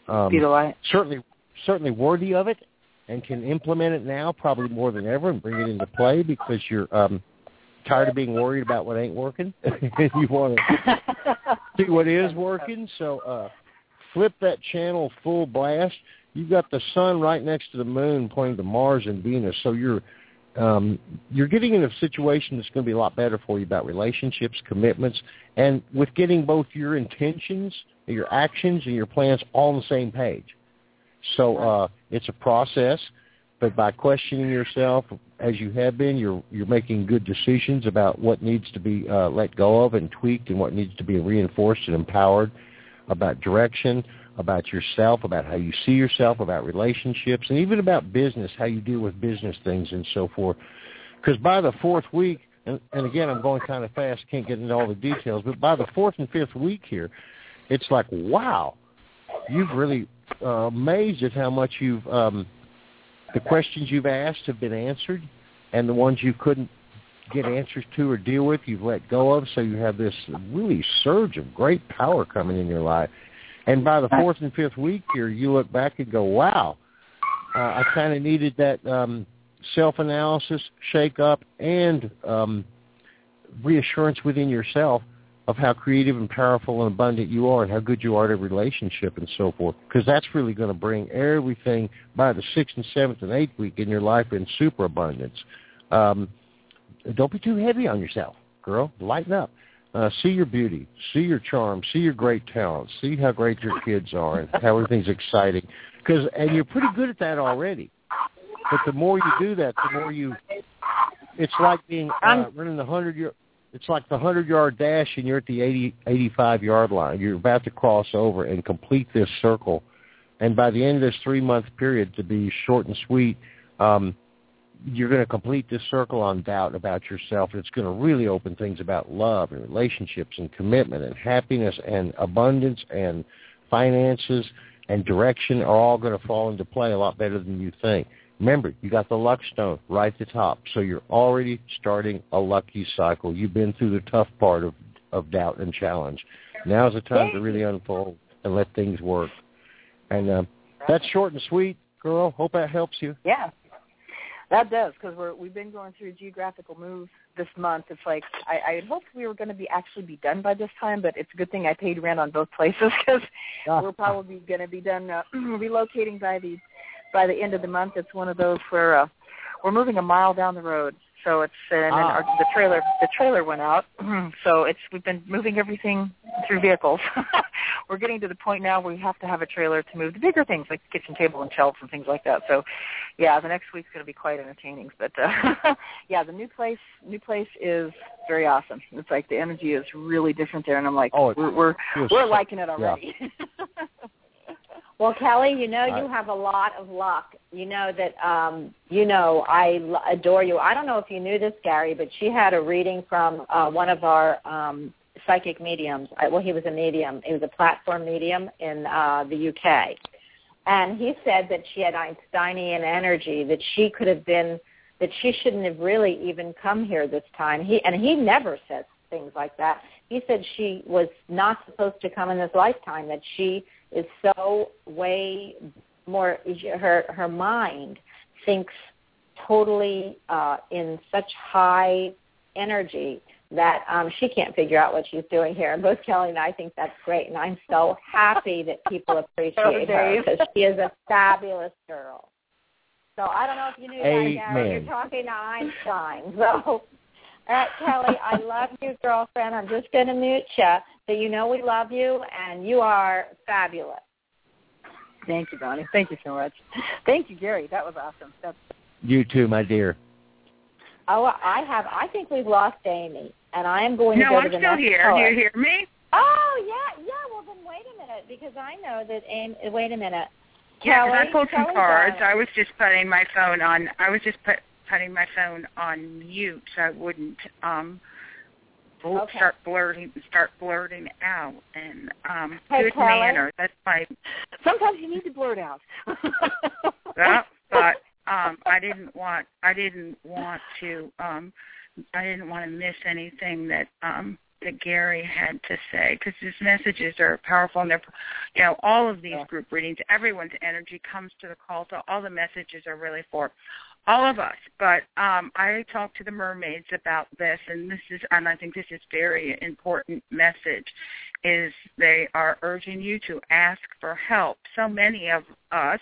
um, Be the light. certainly certainly worthy of it and can implement it now probably more than ever and bring it into play because you're um, tired of being worried about what ain't working and you want to see what is working. So uh, flip that channel full blast. You've got the sun right next to the moon pointing to Mars and Venus, so you're um, you're getting in a situation that's going to be a lot better for you about relationships, commitments, and with getting both your intentions, your actions, and your plans all on the same page. So uh, it's a process, but by questioning yourself as you have been, you're you're making good decisions about what needs to be uh, let go of and tweaked and what needs to be reinforced and empowered, about direction, about yourself, about how you see yourself, about relationships, and even about business, how you deal with business things and so forth. Because by the fourth week, and, and again, I'm going kind of fast, can't get into all the details, but by the fourth and fifth week here, it's like, wow, you've really uh, amazed at how much you've, um, the questions you've asked have been answered, and the ones you couldn't get answers to or deal with, you've let go of, so you have this really surge of great power coming in your life. And by the fourth and fifth week here, you look back and go, wow, uh, I kind of needed that um, self-analysis, shake-up, and um, reassurance within yourself of how creative and powerful and abundant you are and how good you are at a relationship and so forth, because that's really going to bring everything by the sixth and seventh and eighth week in your life in superabundance. Um, don't be too heavy on yourself, girl. Lighten up. Uh, see your beauty, see your charm, see your great talents, see how great your kids are and how everything's exciting. Cause, and you're pretty good at that already. But the more you do that, the more you, it's like being uh, running the hundred yard, it's like the hundred-yard dash and you're at the eighty, eighty-five-yard line. You're about to cross over and complete this circle. And by the end of this three-month period, to be short and sweet, um, you're going to complete this circle on doubt about yourself. It's going to really open things about love and relationships and commitment and happiness and abundance and finances and direction are all going to fall into play a lot better than you think. Remember, you got the luck stone right at the top, so you're already starting a lucky cycle. You've been through the tough part of, of doubt and challenge. Now's the time to really unfold and let things work. And uh, that's short and sweet, girl. Hope that helps you. Yeah. That does, because we're we've been going through geographical moves this month. It's like I, I had hoped we were going to be actually be done by this time, but it's a good thing I paid rent on both places because ah. we're probably going to be done uh, relocating by the by the end of the month. It's one of those where uh, we're moving a mile down the road, so it's uh, and ah. our, the trailer the trailer went out, so it's we've been moving everything through vehicles. We're getting to the point now where we have to have a trailer to move the bigger things like the kitchen table and shelves and things like that. So, yeah, the next week's going to be quite entertaining. But uh, yeah, the new place, new place is very awesome. It's like the energy is really different there, and I'm like, oh, we're we're, we're liking it already. Yeah. Well, Kelly, you know you have a lot of luck. You know that, um, you know, I l- adore you. I don't know if you knew this, Gary, but she had a reading from uh, one of our um, psychic mediums. I, well, he was a medium. He was a platform medium in uh, the U K. And he said that she had Einsteinian energy, that she could have been, that she shouldn't have really even come here this time. He And he never says things like that. He said she was not supposed to come in this lifetime, that she is so way more, her her mind thinks totally uh, in such high energy that um, she can't figure out what she's doing here. And both Kelly and I think that's great, and I'm so happy that people appreciate her because she is a fabulous girl. So I don't know if you knew Amen. that, Gary. You're talking to Einstein. So, all right, Kelly, I love you, girlfriend. I'm just going to mute you so you know we love you, and you are fabulous. Thank you, Bonnie. Thank you so much. Thank you, Gary. That was awesome. That's... You too, my dear. Oh, I have. I think we've lost Amy, and I am going no, to go I'm to the still next here. caller. Do you hear me? Oh, yeah, yeah. Well, then wait a minute, because I know that Amy. Wait a minute. Yeah, because Kelly, I pulled some Kelly cards. got it. I was just putting my phone on. I was just put, putting my phone on mute so I wouldn't um bl- Okay. start blurting start blurting out in um Hey, good Kelly. manner. That's my. Sometimes you need to blurt out. Well, but um, I didn't want. I didn't want to. Um, I didn't want to miss anything that um that Gary had to say, because his messages are powerful, and they're, you know, all of these yeah. group readings, everyone's energy comes to the call, so all the messages are really for all of us. But um, I talked to the mermaids about this, and this is, and I think this is very important message, is they are urging you to ask for help. So many of us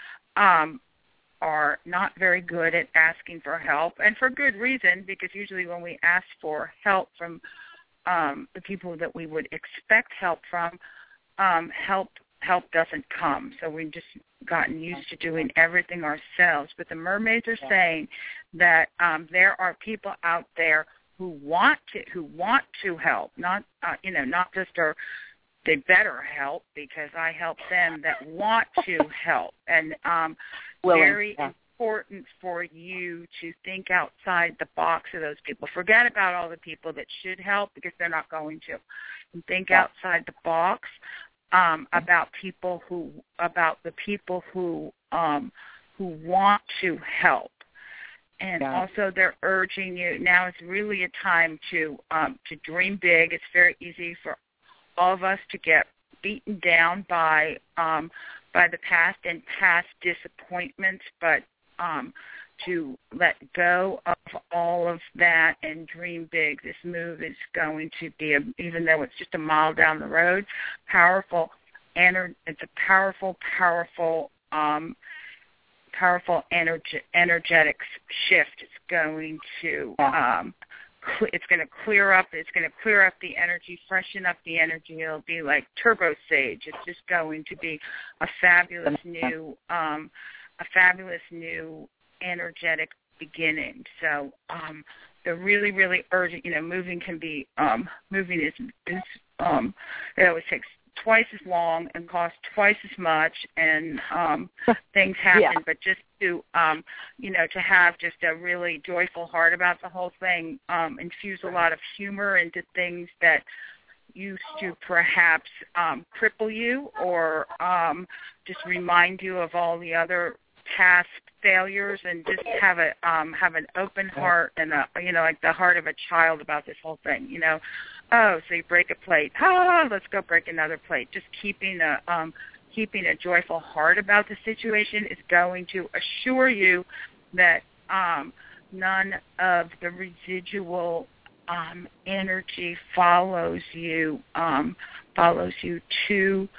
um, are not very good at asking for help, and for good reason, because usually when we ask for help from um, the people that we would expect help from, um, help help doesn't come. So we've just gotten used to doing everything ourselves. But the mermaids are saying that um, there are people out there who want to who want to help, not uh, you know, not just are they better help because I help them, that want to help. And um, Willing, very yeah. important for you to think outside the box of those people. Forget about all the people that should help because they're not going to. And think yeah. outside the box um, about people who about the people who um, who want to help. And yeah. also they're urging you, now is really a time to um, to dream big. It's very easy for all of us to get beaten down by um, by the past and past disappointments, but um, to let go of all of that and dream big. This move is going to be, a, even though it's just a mile down the road, powerful. Ener- it's a powerful, powerful, um, powerful energe- energetics shift. It's going to. Um, It's going to clear up. It's going to clear up the energy, freshen up the energy. It'll be like turbo sage. It's just going to be a fabulous new, um, a fabulous new energetic beginning. So um, they're really, really urgent. You know, moving can be um, moving is, is um, it always takes twice as long and costs twice as much, and um, things happen. Yeah. But just to, um, you know, to have just a really joyful heart about the whole thing, um, infuse a lot of humor into things that used to perhaps um, cripple you or um, just remind you of all the other past failures, and just have a um, have an open heart and a, you know, like the heart of a child about this whole thing. You know, oh, so you break a plate, ah, let's go break another plate. Just keeping a um, keeping a joyful heart about the situation is going to assure you that um, none of the residual um, energy follows you um, follows you to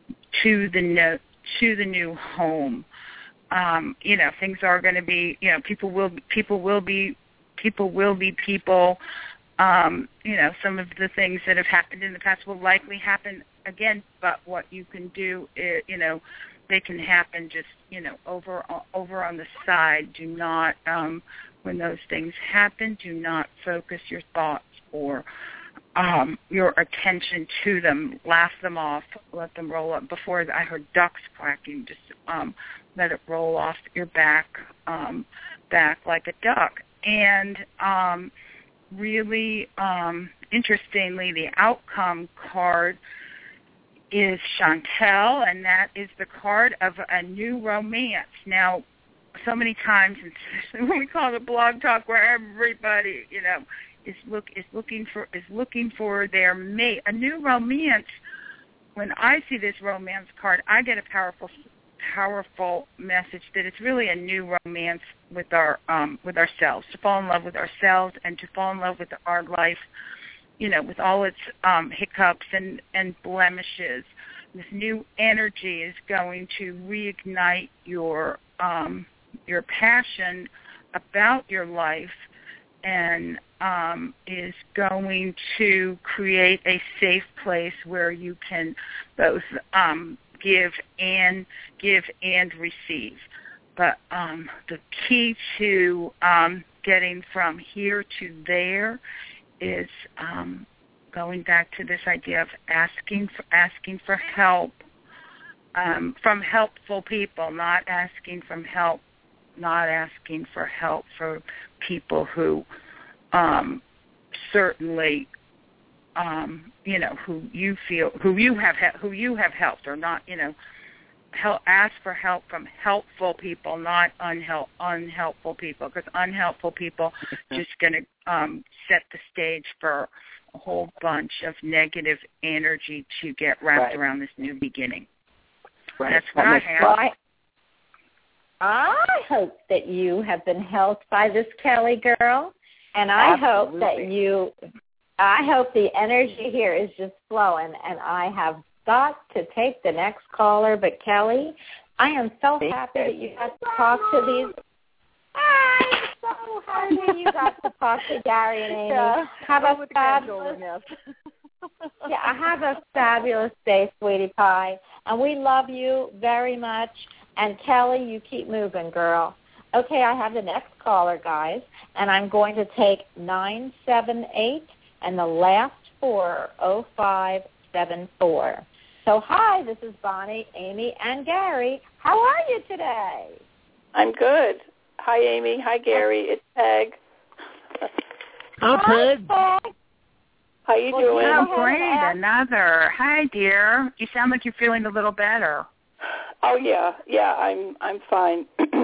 to the no, to the new home. Um, you know, things are going to be, you know, people will people will be people will be people. Um, you know, some of the things that have happened in the past will likely happen again. But what you can do is, you know, they can happen just, you know, over over on the side. Do not, um, when those things happen, do not focus your thoughts or um, your attention to them. Laugh them off. Let them roll up. Before I heard ducks quacking. Just um, let it roll off your back, um, back like a duck. And um, really um, interestingly, the outcome card is Chantel, and that is the card of a new romance. Now, so many times, especially when we call it Blog Talk, where everybody, you know, is look is looking for is looking for their mate, a new romance. When I see this romance card, I get a powerful, powerful message that it's really a new romance with our um, with ourselves, to fall in love with ourselves and to fall in love with our life, you know, with all its um, hiccups and, and blemishes. This new energy is going to reignite your um, your passion about your life, and um, is going to create a safe place where you can both um, give and give and receive. But um, the key to um, getting from here to there is um, going back to this idea of asking for asking for help um, from helpful people, not asking from help, not asking for help for people who um, certainly, um, you know, who you feel who you have who you have helped, or not, you know, help, ask for help from helpful people, not unhelp, unhelpful people, because unhelpful people just going to um, set the stage for a whole bunch of negative energy to get wrapped Right. around this new beginning. Right. That's what That I makes- have. Well, I, I hope that you have been helped by this Kelly girl, and I hope that Absolutely. you, I hope the energy here is just flowing, and I have got to take the next caller, but Kelly, I am so happy that you got to talk to these. I'm so happy you got to talk to Gary and Amy. Yeah, have a with the fabulous, grandchildren, yes. yeah, I have a fabulous day, sweetie pie, and we love you very much. And Kelly, you keep moving, girl. Okay, I have the next caller, guys, and I'm going to take nine seven eight and the last four oh five seven four. So hi, this is Bonnie, Amy, and Gary. How are you today? I'm good. Hi, Amy. Hi, Gary. It's Peg. Hi, Peg. Peg. How you Well, doing? you Oh, know, great. ask- Another. Hi, dear. You sound like you're feeling a little better. Oh yeah, yeah. I'm I'm fine.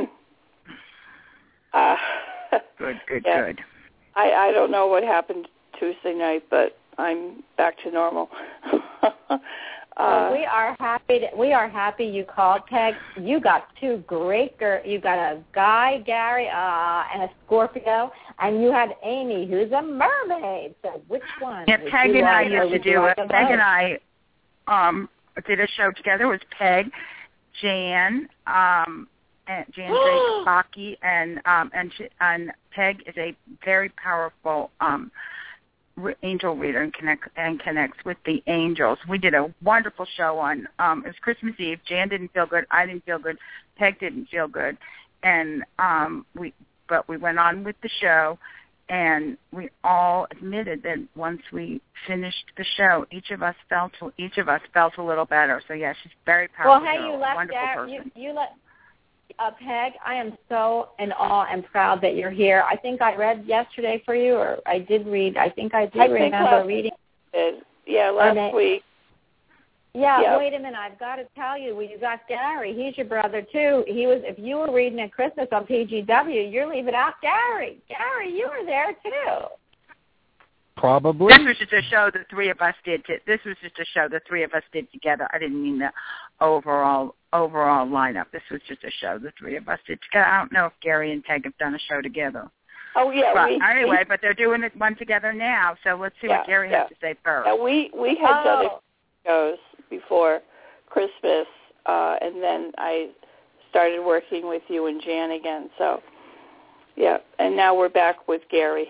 uh, Good, good, Yeah. good. I I don't know what happened Tuesday night, but I'm back to normal. uh, Well, we are happy. To, we are happy you called, Peg. You got two great girls. You got a guy, Gary, uh, and a Scorpio, and you had Amy, who's a mermaid. So which one? Yeah, would Peg you and I like, or used to would you do like it. them Peg both? and I um, did a show together. It was Peg, Jan, um, and Jan Baki, and um, and she, and Peg is a very powerful um, re- angel reader and connect and connects with the angels. We did a wonderful show on um, it was Christmas Eve. Jan didn't feel good. I didn't feel good. Peg didn't feel good, and um, we but we went on with the show. And we all admitted that once we finished the show, each of us felt each of us felt a little better. So yeah, she's very powerful. Well, hey, girl, you a left wonderful Gary. You, person. you let uh, Peg. I am so in awe and proud that you're here. I think I read yesterday for you, or I did read. I think I did I think remember last reading. did. Yeah, last Renee. week. Yeah, Yeah. wait a minute. I've got to tell you, well, you got Gary. He's your brother too. He was. If you were reading at Christmas on P G W, you're leaving out Gary. Gary, you were there too. Probably. This was just a show the three of us did. To, this was just a show the three of us did together. I didn't mean the overall overall lineup. This was just a show the three of us did together. I don't know if Gary and Peg have done a show together. Oh yeah. But we, anyway, we, but they're doing it one together now. So let's see Yeah, what Gary yeah. has to say first. yeah, we we had done Oh. a shows before Christmas, uh, and then I started working with you and Jan again. So yeah, and now we're back with Gary.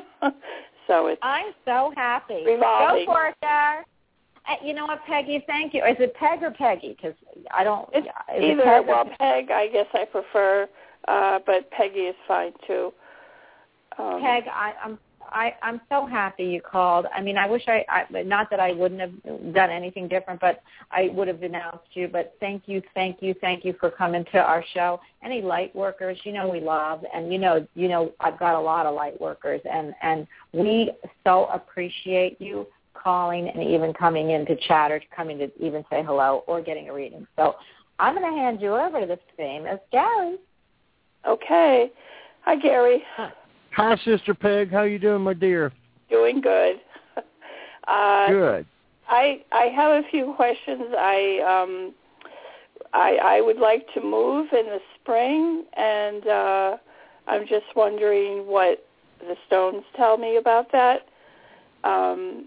So it's I'm so happy. Revolving. Go for it, Gary. Uh, You know what, Peggy? Thank you. Is it Peg or Peggy? Because I don't. It's is it either, Peg or well, Peg? Peg, I guess I prefer, uh, but Peggy is fine too. Um, Peg, I, I'm I, I'm so happy you called. I mean, I wish I, I, not that I wouldn't have done anything different, but I would have denounced you. But thank you, thank you, thank you for coming to our show. Any light workers, you know, we love, and you know, you know, I've got a lot of light workers, and and we so appreciate you calling and even coming in to chat or coming to even say hello or getting a reading. So I'm going to hand you over to the famous Gary. Okay. Hi, Gary. Hi, Sister Peg. How you doing, my dear? Doing good. Uh, Good. I I have a few questions. I um I I would like to move in the spring, and uh, I'm just wondering what the stones tell me about that, um,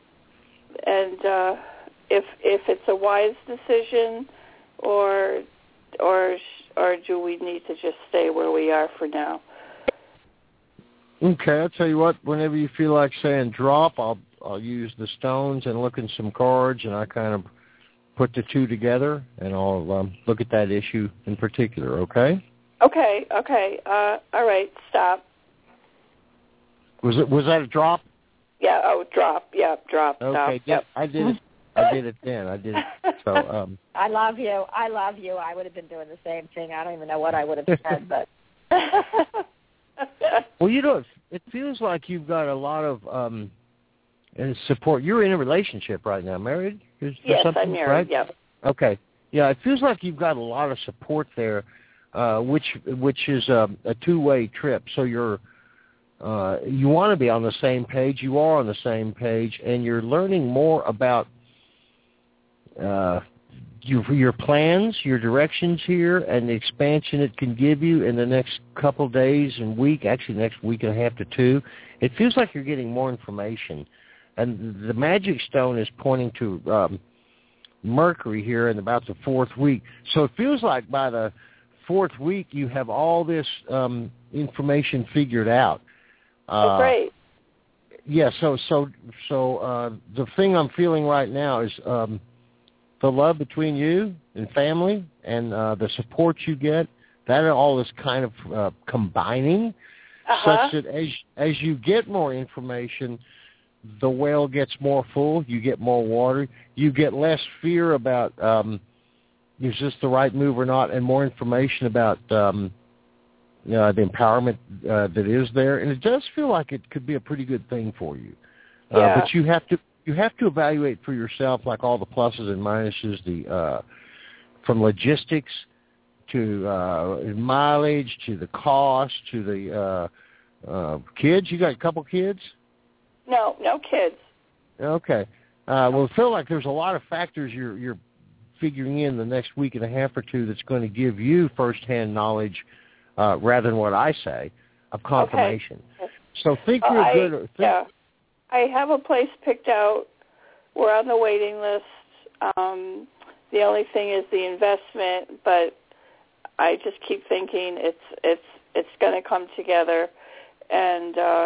and uh, if if it's a wise decision, or or or do we need to just stay where we are for now? Okay, I'll tell you what, whenever you feel like saying drop, I'll I'll use the stones and look in some cards, and I kind of put the two together, and I'll um, look at that issue in particular, okay? Okay, okay. Uh, all right, stop. Was it was that a drop? Yeah, oh, drop. Yeah, drop, stop. Okay, yep, I did it. I did it then. I did it. So, um, I love you. I love you. I would have been doing the same thing. I don't even know what I would have said, but. well, you know, it feels like you've got a lot of um, uh, support. You're in a relationship right now, married? Is there Yes, something, I'm married, right? yep. Okay. Yeah, it feels like you've got a lot of support there, uh, which which is a, a two-way trip. So you're uh, you want to be on the same page. You are on the same page, and you're learning more about uh, your, your plans, your directions here, and the expansion it can give you in the next couple days and week, actually next week and a half to two. It feels like you're getting more information. And the magic stone is pointing to um, Mercury here in about the fourth week. So it feels like by the fourth week you have all this um, information figured out. Uh, oh, great. Yeah, so so so uh, the thing I'm feeling right now is um, the love between you and family and uh, the support you get, that all is kind of uh, combining uh-huh. such that as as you get more information, the well gets more full, you get more water, you get less fear about um, is this the right move or not, and more information about um, uh, the empowerment uh, that is there. And it does feel like it could be a pretty good thing for you. Uh, yeah. But you have to you have to evaluate for yourself, like all the pluses and minuses, the uh, from logistics to uh, mileage to the cost to the uh, uh, kids. You got a couple kids? No, no kids. Okay. Uh, well, I feel like there's a lot of factors you're you're figuring in the next week and a half or two that's going to give you firsthand knowledge uh, rather than what I say of confirmation. Okay. So think well, real I, good. Think, yeah. I have a place picked out. We're on the waiting list. Um, the only thing is the investment, but I just keep thinking it's it's it's going to come together, and uh,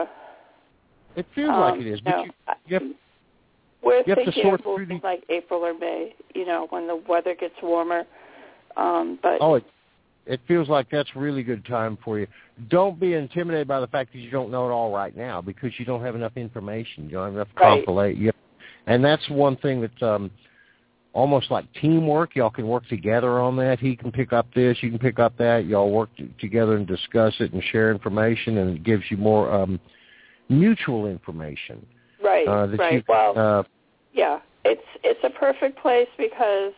it feels um, like it is. But no, you, you have, we're you have to thinking sort of moving through the, like April or May. You know, when the weather gets warmer. Um, but oh, it it feels like that's a really good time for you. Don't be intimidated by the fact that you don't know it all right now, because you don't have enough information. You don't have enough right. compilation. You, and that's one thing that's um, almost like teamwork. Y'all can work together on that. He can pick up this, you can pick up that. Y'all work t- together and discuss it and share information, and it gives you more um, mutual information. Right, uh, that right. You, well, uh, yeah, it's it's a perfect place because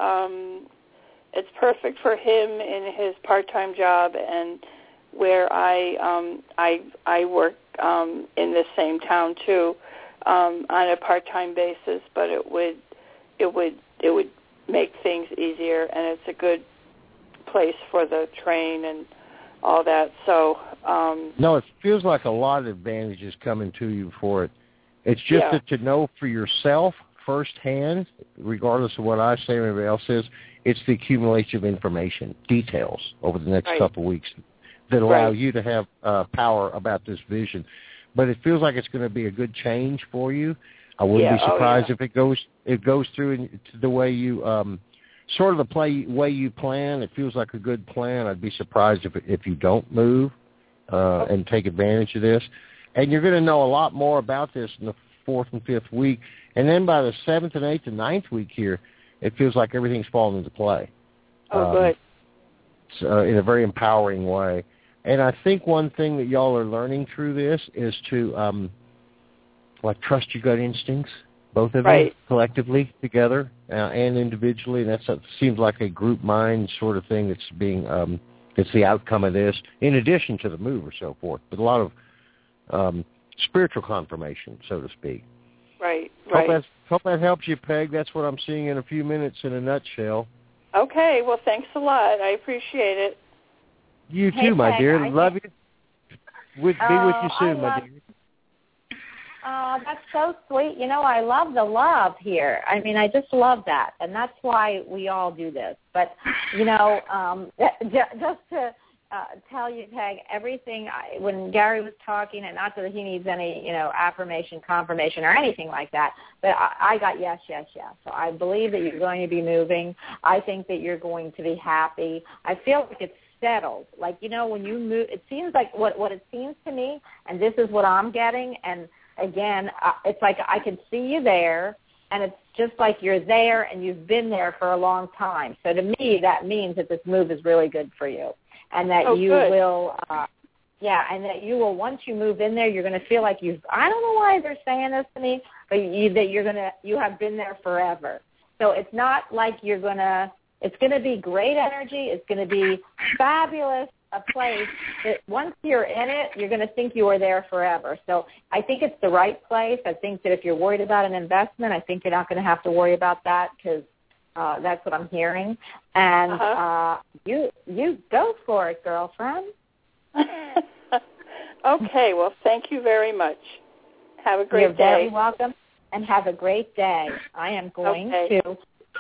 um, it's perfect for him in his part-time job, and where I um, I I work um, in the same town too um, on a part-time basis, but it would it would it would make things easier, and it's a good place for the train and all that. So um, no, it feels like a lot of advantages coming to you for it. It's just yeah. that to know for yourself firsthand, regardless of what I say or anybody else says, it's the accumulation of information, details over the next right. couple of weeks that allow right. you to have uh, power about this vision. But it feels like it's going to be a good change for you. I wouldn't yeah. be surprised oh, yeah. if it goes it goes through in, the way you um, sort of the play way you plan. It feels like a good plan. I'd be surprised if if you don't move uh, and take advantage of this. And you're going to know a lot more about this in the fourth and fifth week. And then by the seventh and eighth and ninth week here, it feels like everything's falling into play. Oh, um, good. So, uh, in a very empowering way. And I think one thing that y'all are learning through this is to, um, like, trust your gut instincts, both of right. you, collectively, together, uh, and individually. And that's that seems like a group mind sort of thing that's being, um, it's the outcome of this, in addition to the move or so forth. But a lot of um, spiritual confirmation, so to speak. Right, Hope, right. that, hope that helps you, Peg. That's what I'm seeing in a few minutes in a nutshell. Okay, well, thanks a lot. I appreciate it. You Hey, too, my Peg, dear. I Love think, you. With, be oh, with you soon, I my love, dear. Oh, that's so sweet. You know, I love the love here. I mean, I just love that, and that's why we all do this. But, you know, um, just to uh, tell you, Peg, everything, I, when Gary was talking, and not that he needs any, you know, affirmation, confirmation, or anything like that, but I, I got yes, yes, yes. So I believe that you're going to be moving. I think that you're going to be happy. I feel like it's settled. Like, you know, when you move, it seems like what, what it seems to me, and this is what I'm getting, and again, uh, it's like I can see you there, and it's just like you're there and you've been there for a long time. So to me, that means that this move is really good for you, and that oh, you good. will, uh, yeah, and that you will, once you move in there, you're going to feel like you've, I don't know why they're saying this to me, but you, that you're going to, you have been there forever. So it's not like you're going to, it's going to be great energy. It's going to be fabulous. a place that once you're in it, you're going to think you are there forever. So I think it's the right place. I think that if you're worried about an investment, I think you're not going to have to worry about that because uh, that's what I'm hearing. And uh-huh. uh, you you go for it, girlfriend. Okay. Well, thank you very much. Have a great you're day. You're very welcome, and have a great day. I am going okay. to.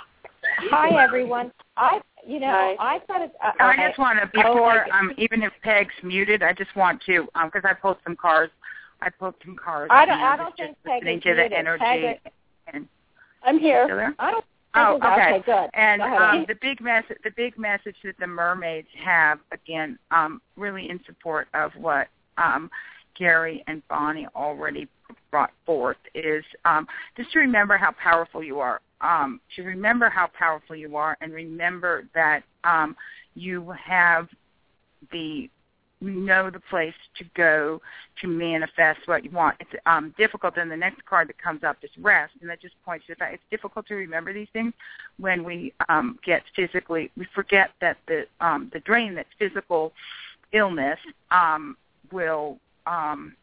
Hi, everyone. I, you know, Hi. I thought it. Uh, I just want to, before, oh, um, even if Peg's muted, I just want to, because um, I pulled some cars. I pulled some cars. I don't. And I I don't was think just Peg listening is to the muted. energy. Peg is, and, I'm here. Still there? I don't. Oh, okay. okay. Good. And Go ahead, um, the big message, the big message that the mermaids have, again, um, really in support of what um, Gary and Bonnie already brought forth, is um, just to remember how powerful you are. Um, to remember how powerful you are, and remember that um, you have the you know the place to go to manifest what you want. It's um, difficult, and the next card that comes up is rest, and that just points to the fact it's difficult to remember these things when we um, get physically, we forget that the um, the drain that's physical illness um, will, um,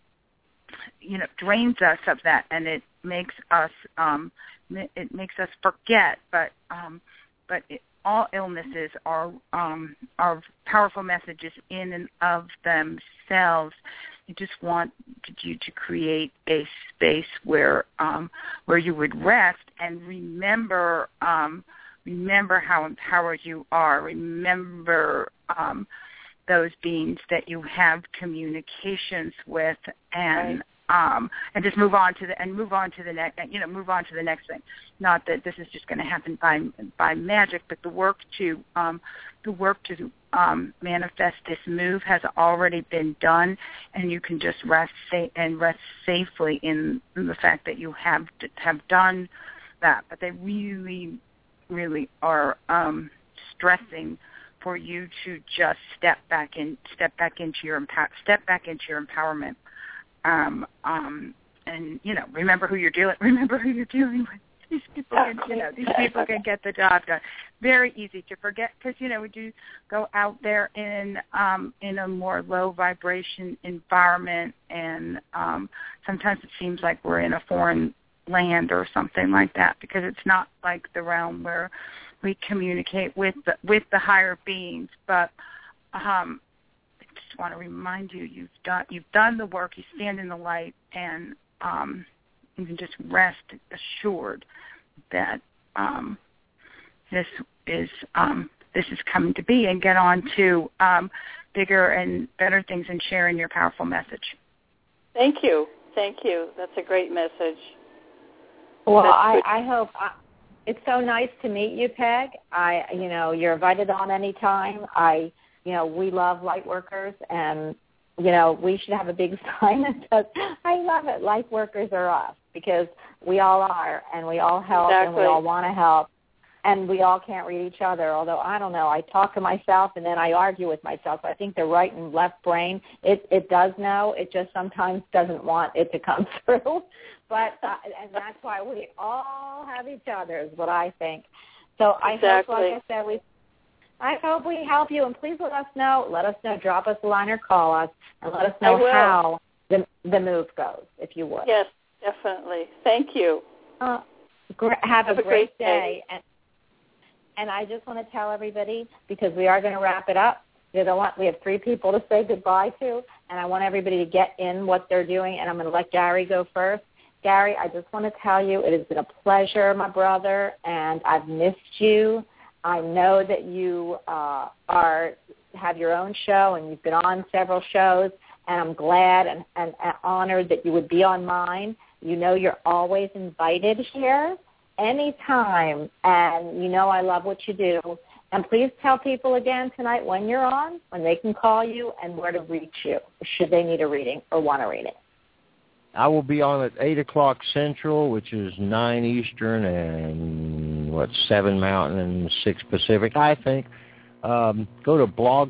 you know, drains us of that, and it makes us, um, it makes us forget, but um, but it, all illnesses are um, are powerful messages in and of themselves. I just want you to create a space where um, where you would rest and remember um, remember how empowered you are. Remember um, those beings that you have communications with, and. Right. Um, and just move on to the and move on to the next, you know, move on to the next thing. Not that this is just going to happen by by magic, but the work to um, the work to um, manifest this move has already been done, and you can just rest sa- and rest safely in, in the fact that you have have done that. But they really, really are um, stressing for you to just step back in, step back into your empower, step back into your empowerment. Um, um, and you know, remember who you're dealing. Remember who you're dealing with. These people, can, you know, these people can get the job done. Very easy to forget because you know we do go out there in um, in a more low vibration environment, and um, sometimes it seems like we're in a foreign land or something like that because it's not like the realm where we communicate with the, with the higher beings, but. Um, want to remind you you've done you've done the work, you stand in the light, and um, you can just rest assured that um, this is um, this is coming to be, and get on to um, bigger and better things and sharing your powerful message. Thank you, thank you. That's a great message. Well, I, I hope I, it's so nice to meet you, Peg. I you know you're invited on anytime. I. You know, we love light workers, and, you know, we should have a big sign that says, I love it, light workers are us, because we all are, and we all help, exactly. And we all want to help, and we all can't read each other, although, I don't know, I talk to myself, and then I argue with myself. I think the right and left brain, it, it does know, it just sometimes doesn't want it to come through, but, uh, and that's why we all have each other, is what I think. So I exactly. hope, like I said, we I hope we help you, and please let us know. Let us know. Drop us a line or call us, and let us know how the the move goes, if you would. Yes, definitely. Thank you. Uh, gr- have, have a, a great, great day. day. And, and I just want to tell everybody, because we are going to wrap it up, you know, we have three people to say goodbye to, and I want everybody to get in what they're doing, and I'm going to let Gary go first. Gary, I just want to tell you it has been a pleasure, my brother, and I've missed you. I know that you uh, are have your own show, and you've been on several shows, and I'm glad and, and, and honored that you would be on mine. You know you're always invited here anytime, and you know I love what you do. And please tell people again tonight when you're on, when they can call you, and where to reach you, should they need a reading or want a reading. I will be on at eight o'clock Central, which is nine Eastern and, what, seven Mountain and six Pacific, I think. Um, go to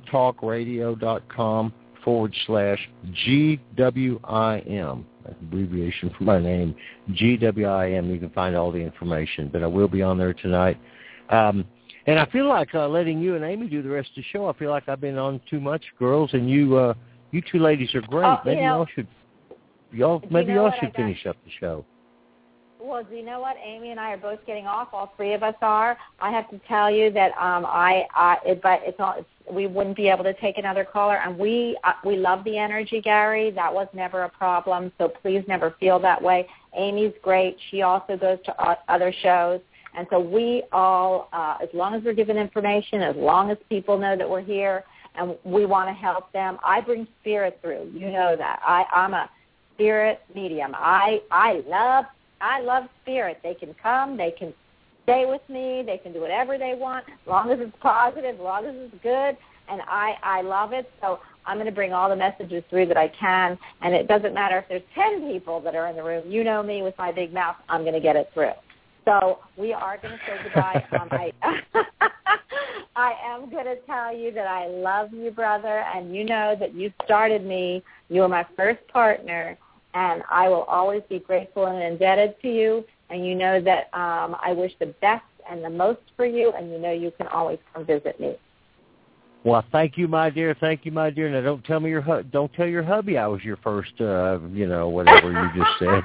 blogtalkradio.com forward slash G W I M, abbreviation for my name, G W I M. You can find all the information, but I will be on there tonight. Um, And I feel like uh, letting you and Amy do the rest of the show. I feel like I've been on too much, girls, and you uh, you two ladies are great. Oh, maybe you know, y'all should y'all maybe you know y'all what, should finish up the show. Well, do you know what? Amy and I are both getting off. All three of us are. I have to tell you that um, I, I it, but it's all. It's, we wouldn't be able to take another caller, and we uh, we love the energy, Gary. That was never a problem. So please never feel that way. Amy's great. She also goes to uh, other shows, and so we all, uh, as long as we're given information, as long as people know that we're here, and we want to help them. I bring spirit through. You know that. I, I'm a spirit medium. I I love. I love spirit. They can come. They can stay with me. They can do whatever they want, as long as it's positive, as long as it's good, and I, I love it. So I'm going to bring all the messages through that I can, and it doesn't matter if there's ten people that are in the room. You know me with my big mouth. I'm going to get it through. So we are going to say goodbye. um, I, I am going to tell you that I love you, brother, and you know that you started me. You were my first partner. And I will always be grateful and indebted to you. And you know that um, I wish the best and the most for you, and you know you can always come visit me. Well, thank you, my dear. Thank you, my dear. Now, don't tell me your hu- don't tell your hubby I was your first, uh, you know, whatever you just said.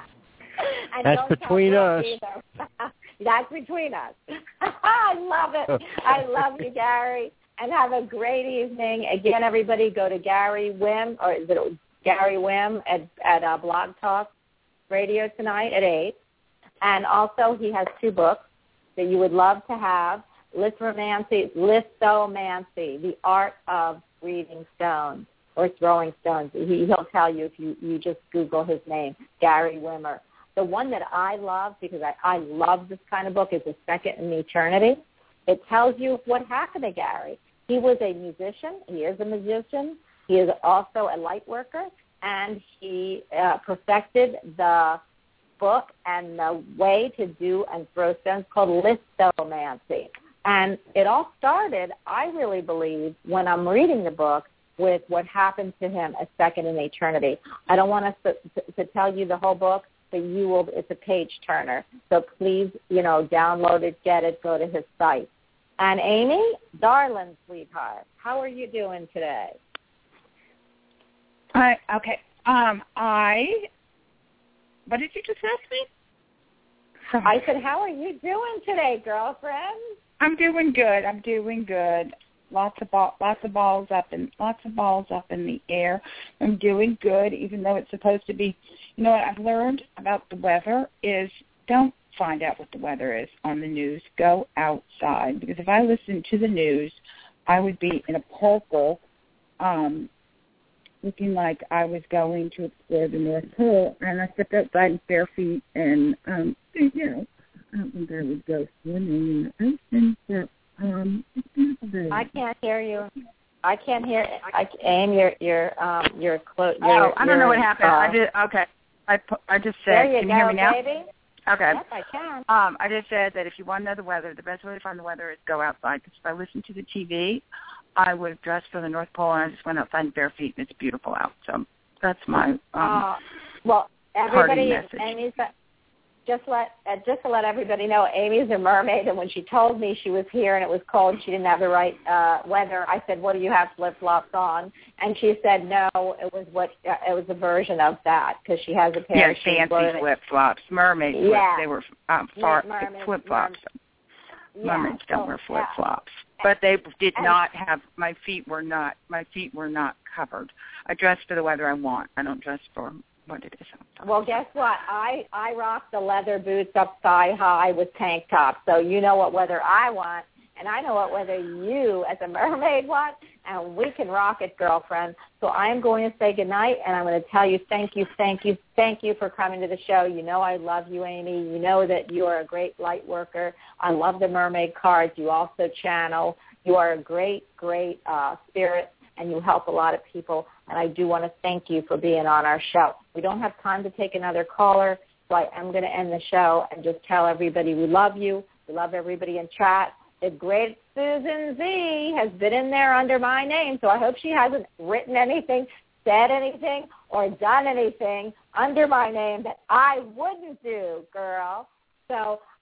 That's between us. That's between us. I love it. I love you, Gary. And have a great evening. Again, everybody, go to Gary Wim, or is it Gary Wim at, at uh, Blog Talk Radio tonight at eight. And also he has two books that you would love to have. Lithomancy, Lithomancy, The Art of Reading Stones or Throwing Stones. He, he'll tell you if you, you just Google his name, Gary Wimmer. The one that I love, because I, I love this kind of book, is The Second in Eternity. It tells you what happened to Gary. He was a musician. He is a musician. He is also a light worker, and he uh, perfected the book and the way to do and throw stones called lithomancy. And it all started, I really believe, when I'm reading the book, with what happened to him a second in eternity. I don't want us to, to, to tell you the whole book, but you will. It's a page turner. So please, you know, download it, get it, go to his site. And Amy, darling sweetheart, how are you doing today? I, okay. Um, I, what did you just ask me? Sorry. I said, how are you doing today, girlfriend? I'm doing good. I'm doing good. Lots of ball, lots of balls up and lots of balls up in the air. I'm doing good, even though it's supposed to be. You know what I've learned about the weather is don't find out what the weather is on the news. Go outside, because if I listened to the news, I would be in a purple, um, looking like I was going to explore the North Pole, and I stepped outside in bare feet, and, um, you know, I don't think I would go swimming in the ocean, but um, it's beautiful day. I can't hear you. I can't hear. I, Aim, you're you're um you're close. Oh, I don't know what happened. Uh, I just okay. I I just said. There you can go, you hear me now? baby. Okay. Yes, I can. Um, I just said that if you want to know the weather, the best way to find the weather is go outside. Because if I listened to the T V, I would have dressed for the North Pole, and I just went outside in bare feet, and it's beautiful out. So that's my um, uh, well, everybody. message. Amy's just let uh, just to let everybody know, Amy's a mermaid, and when she told me she was here and it was cold, she didn't have the right uh, weather. I said, "What do you have flip flops on?" And she said, "No, it was what uh, it was a version of that because she has a pair yeah, of fancy flip flops, mermaid flip. Yeah. They were um, far mermaid, flip flops. Yeah, Mermaids don't so, wear flip flops, yeah. but they did and, not have. My feet were not. My feet were not covered. I dress for the weather I want. I don't dress for what it is. Well, guess what? I, I rock the leather boots up thigh high with tank tops. So you know what weather I want, and I know what weather you as a mermaid want, and we can rock it, girlfriend. So I am going to say goodnight, and I'm going to tell you thank you, thank you, thank you for coming to the show. You know I love you, Amy. You know that you are a great light worker. I love the mermaid cards. You also channel. You are a great, great uh, spirit, and you help a lot of people. And I do want to thank you for being on our show. We don't have time to take another caller, so I am going to end the show and just tell everybody we love you. We love everybody in chat. The great Susan Z has been in there under my name, so I hope she hasn't written anything, said anything, or done anything under my name that I wouldn't do, girl. So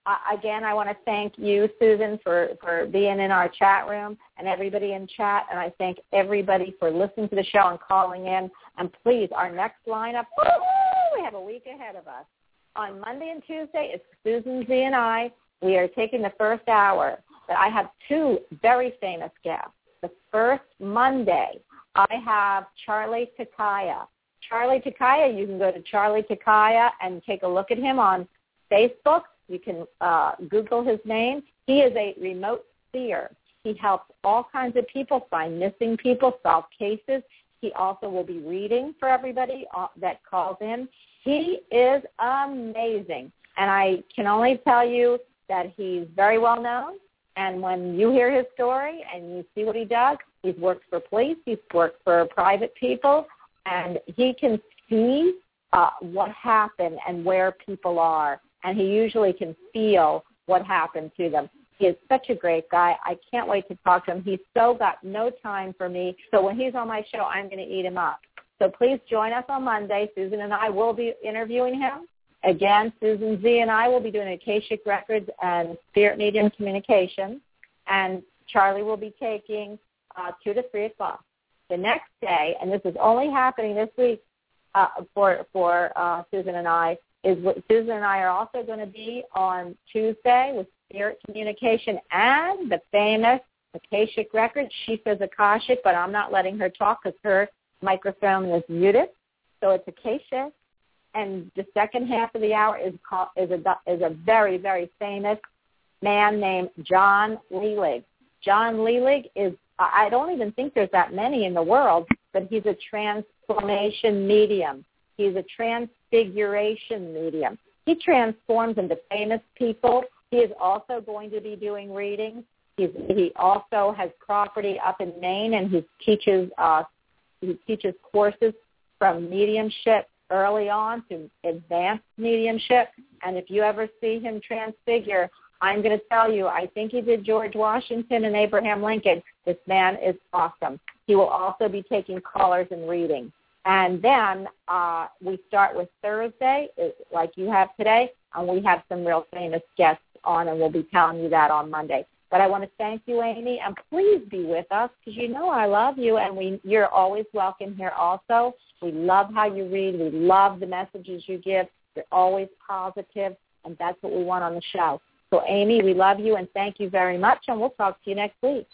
Uh, again, I want to thank you, Susan, for, for being in our chat room and everybody in chat. And I thank everybody for listening to the show and calling in. And please, our next lineup, woo-hoo, we have a week ahead of us. On Monday and Tuesday, it's Susan Z and I. We are taking the first hour. But I have two very famous guests. The first Monday, I have Charlie Takaya. Charlie Takaya, you can go to Charlie Takaya and take a look at him on Facebook. You can uh, Google his name. He is a remote seer. He helps all kinds of people find missing people, solve cases. He also will be reading for everybody uh, that calls in. He is amazing. And I can only tell you that he's very well known. And when you hear his story and you see what he does, he's worked for police, he's worked for private people, and he can see uh, what happened and where people are. And he usually can feel what happened to them. He is such a great guy. I can't wait to talk to him. He's so got no time for me. So when he's on my show, I'm going to eat him up. So please join us on Monday. Susan and I will be interviewing him. Again, Susan Z and I will be doing Akashic Records and Spirit Medium Communication. And Charlie will be taking uh, two to three o'clock. The next day, and this is only happening this week uh, for, for uh, Susan and I, is what Susan and I are also going to be on Tuesday with Spirit Communication and the famous Akashic Records. She says Akashic, but I'm not letting her talk because her microphone is muted. So it's Akashic. And the second half of the hour is called, is a is a very, very famous man named John Leelig. John Leelig is, I don't even think there's that many in the world, but he's a transformation medium. He's a transfiguration medium. He transforms into famous people. He is also going to be doing readings. He's, he also has property up in Maine, and he teaches uh, he teaches courses from mediumship early on to advanced mediumship. And if you ever see him transfigure, I'm going to tell you, I think he did George Washington and Abraham Lincoln. This man is awesome. He will also be taking callers and reading. And then uh, we start with Thursday, like you have today, and we have some real famous guests on, and we'll be telling you that on Monday. But I want to thank you, Amy, and please be with us because you know I love you, and we you're always welcome here also. We love how you read. We love the messages you give. You're always positive, and that's what we want on the show. So, Amy, we love you, and thank you very much, and we'll talk to you next week.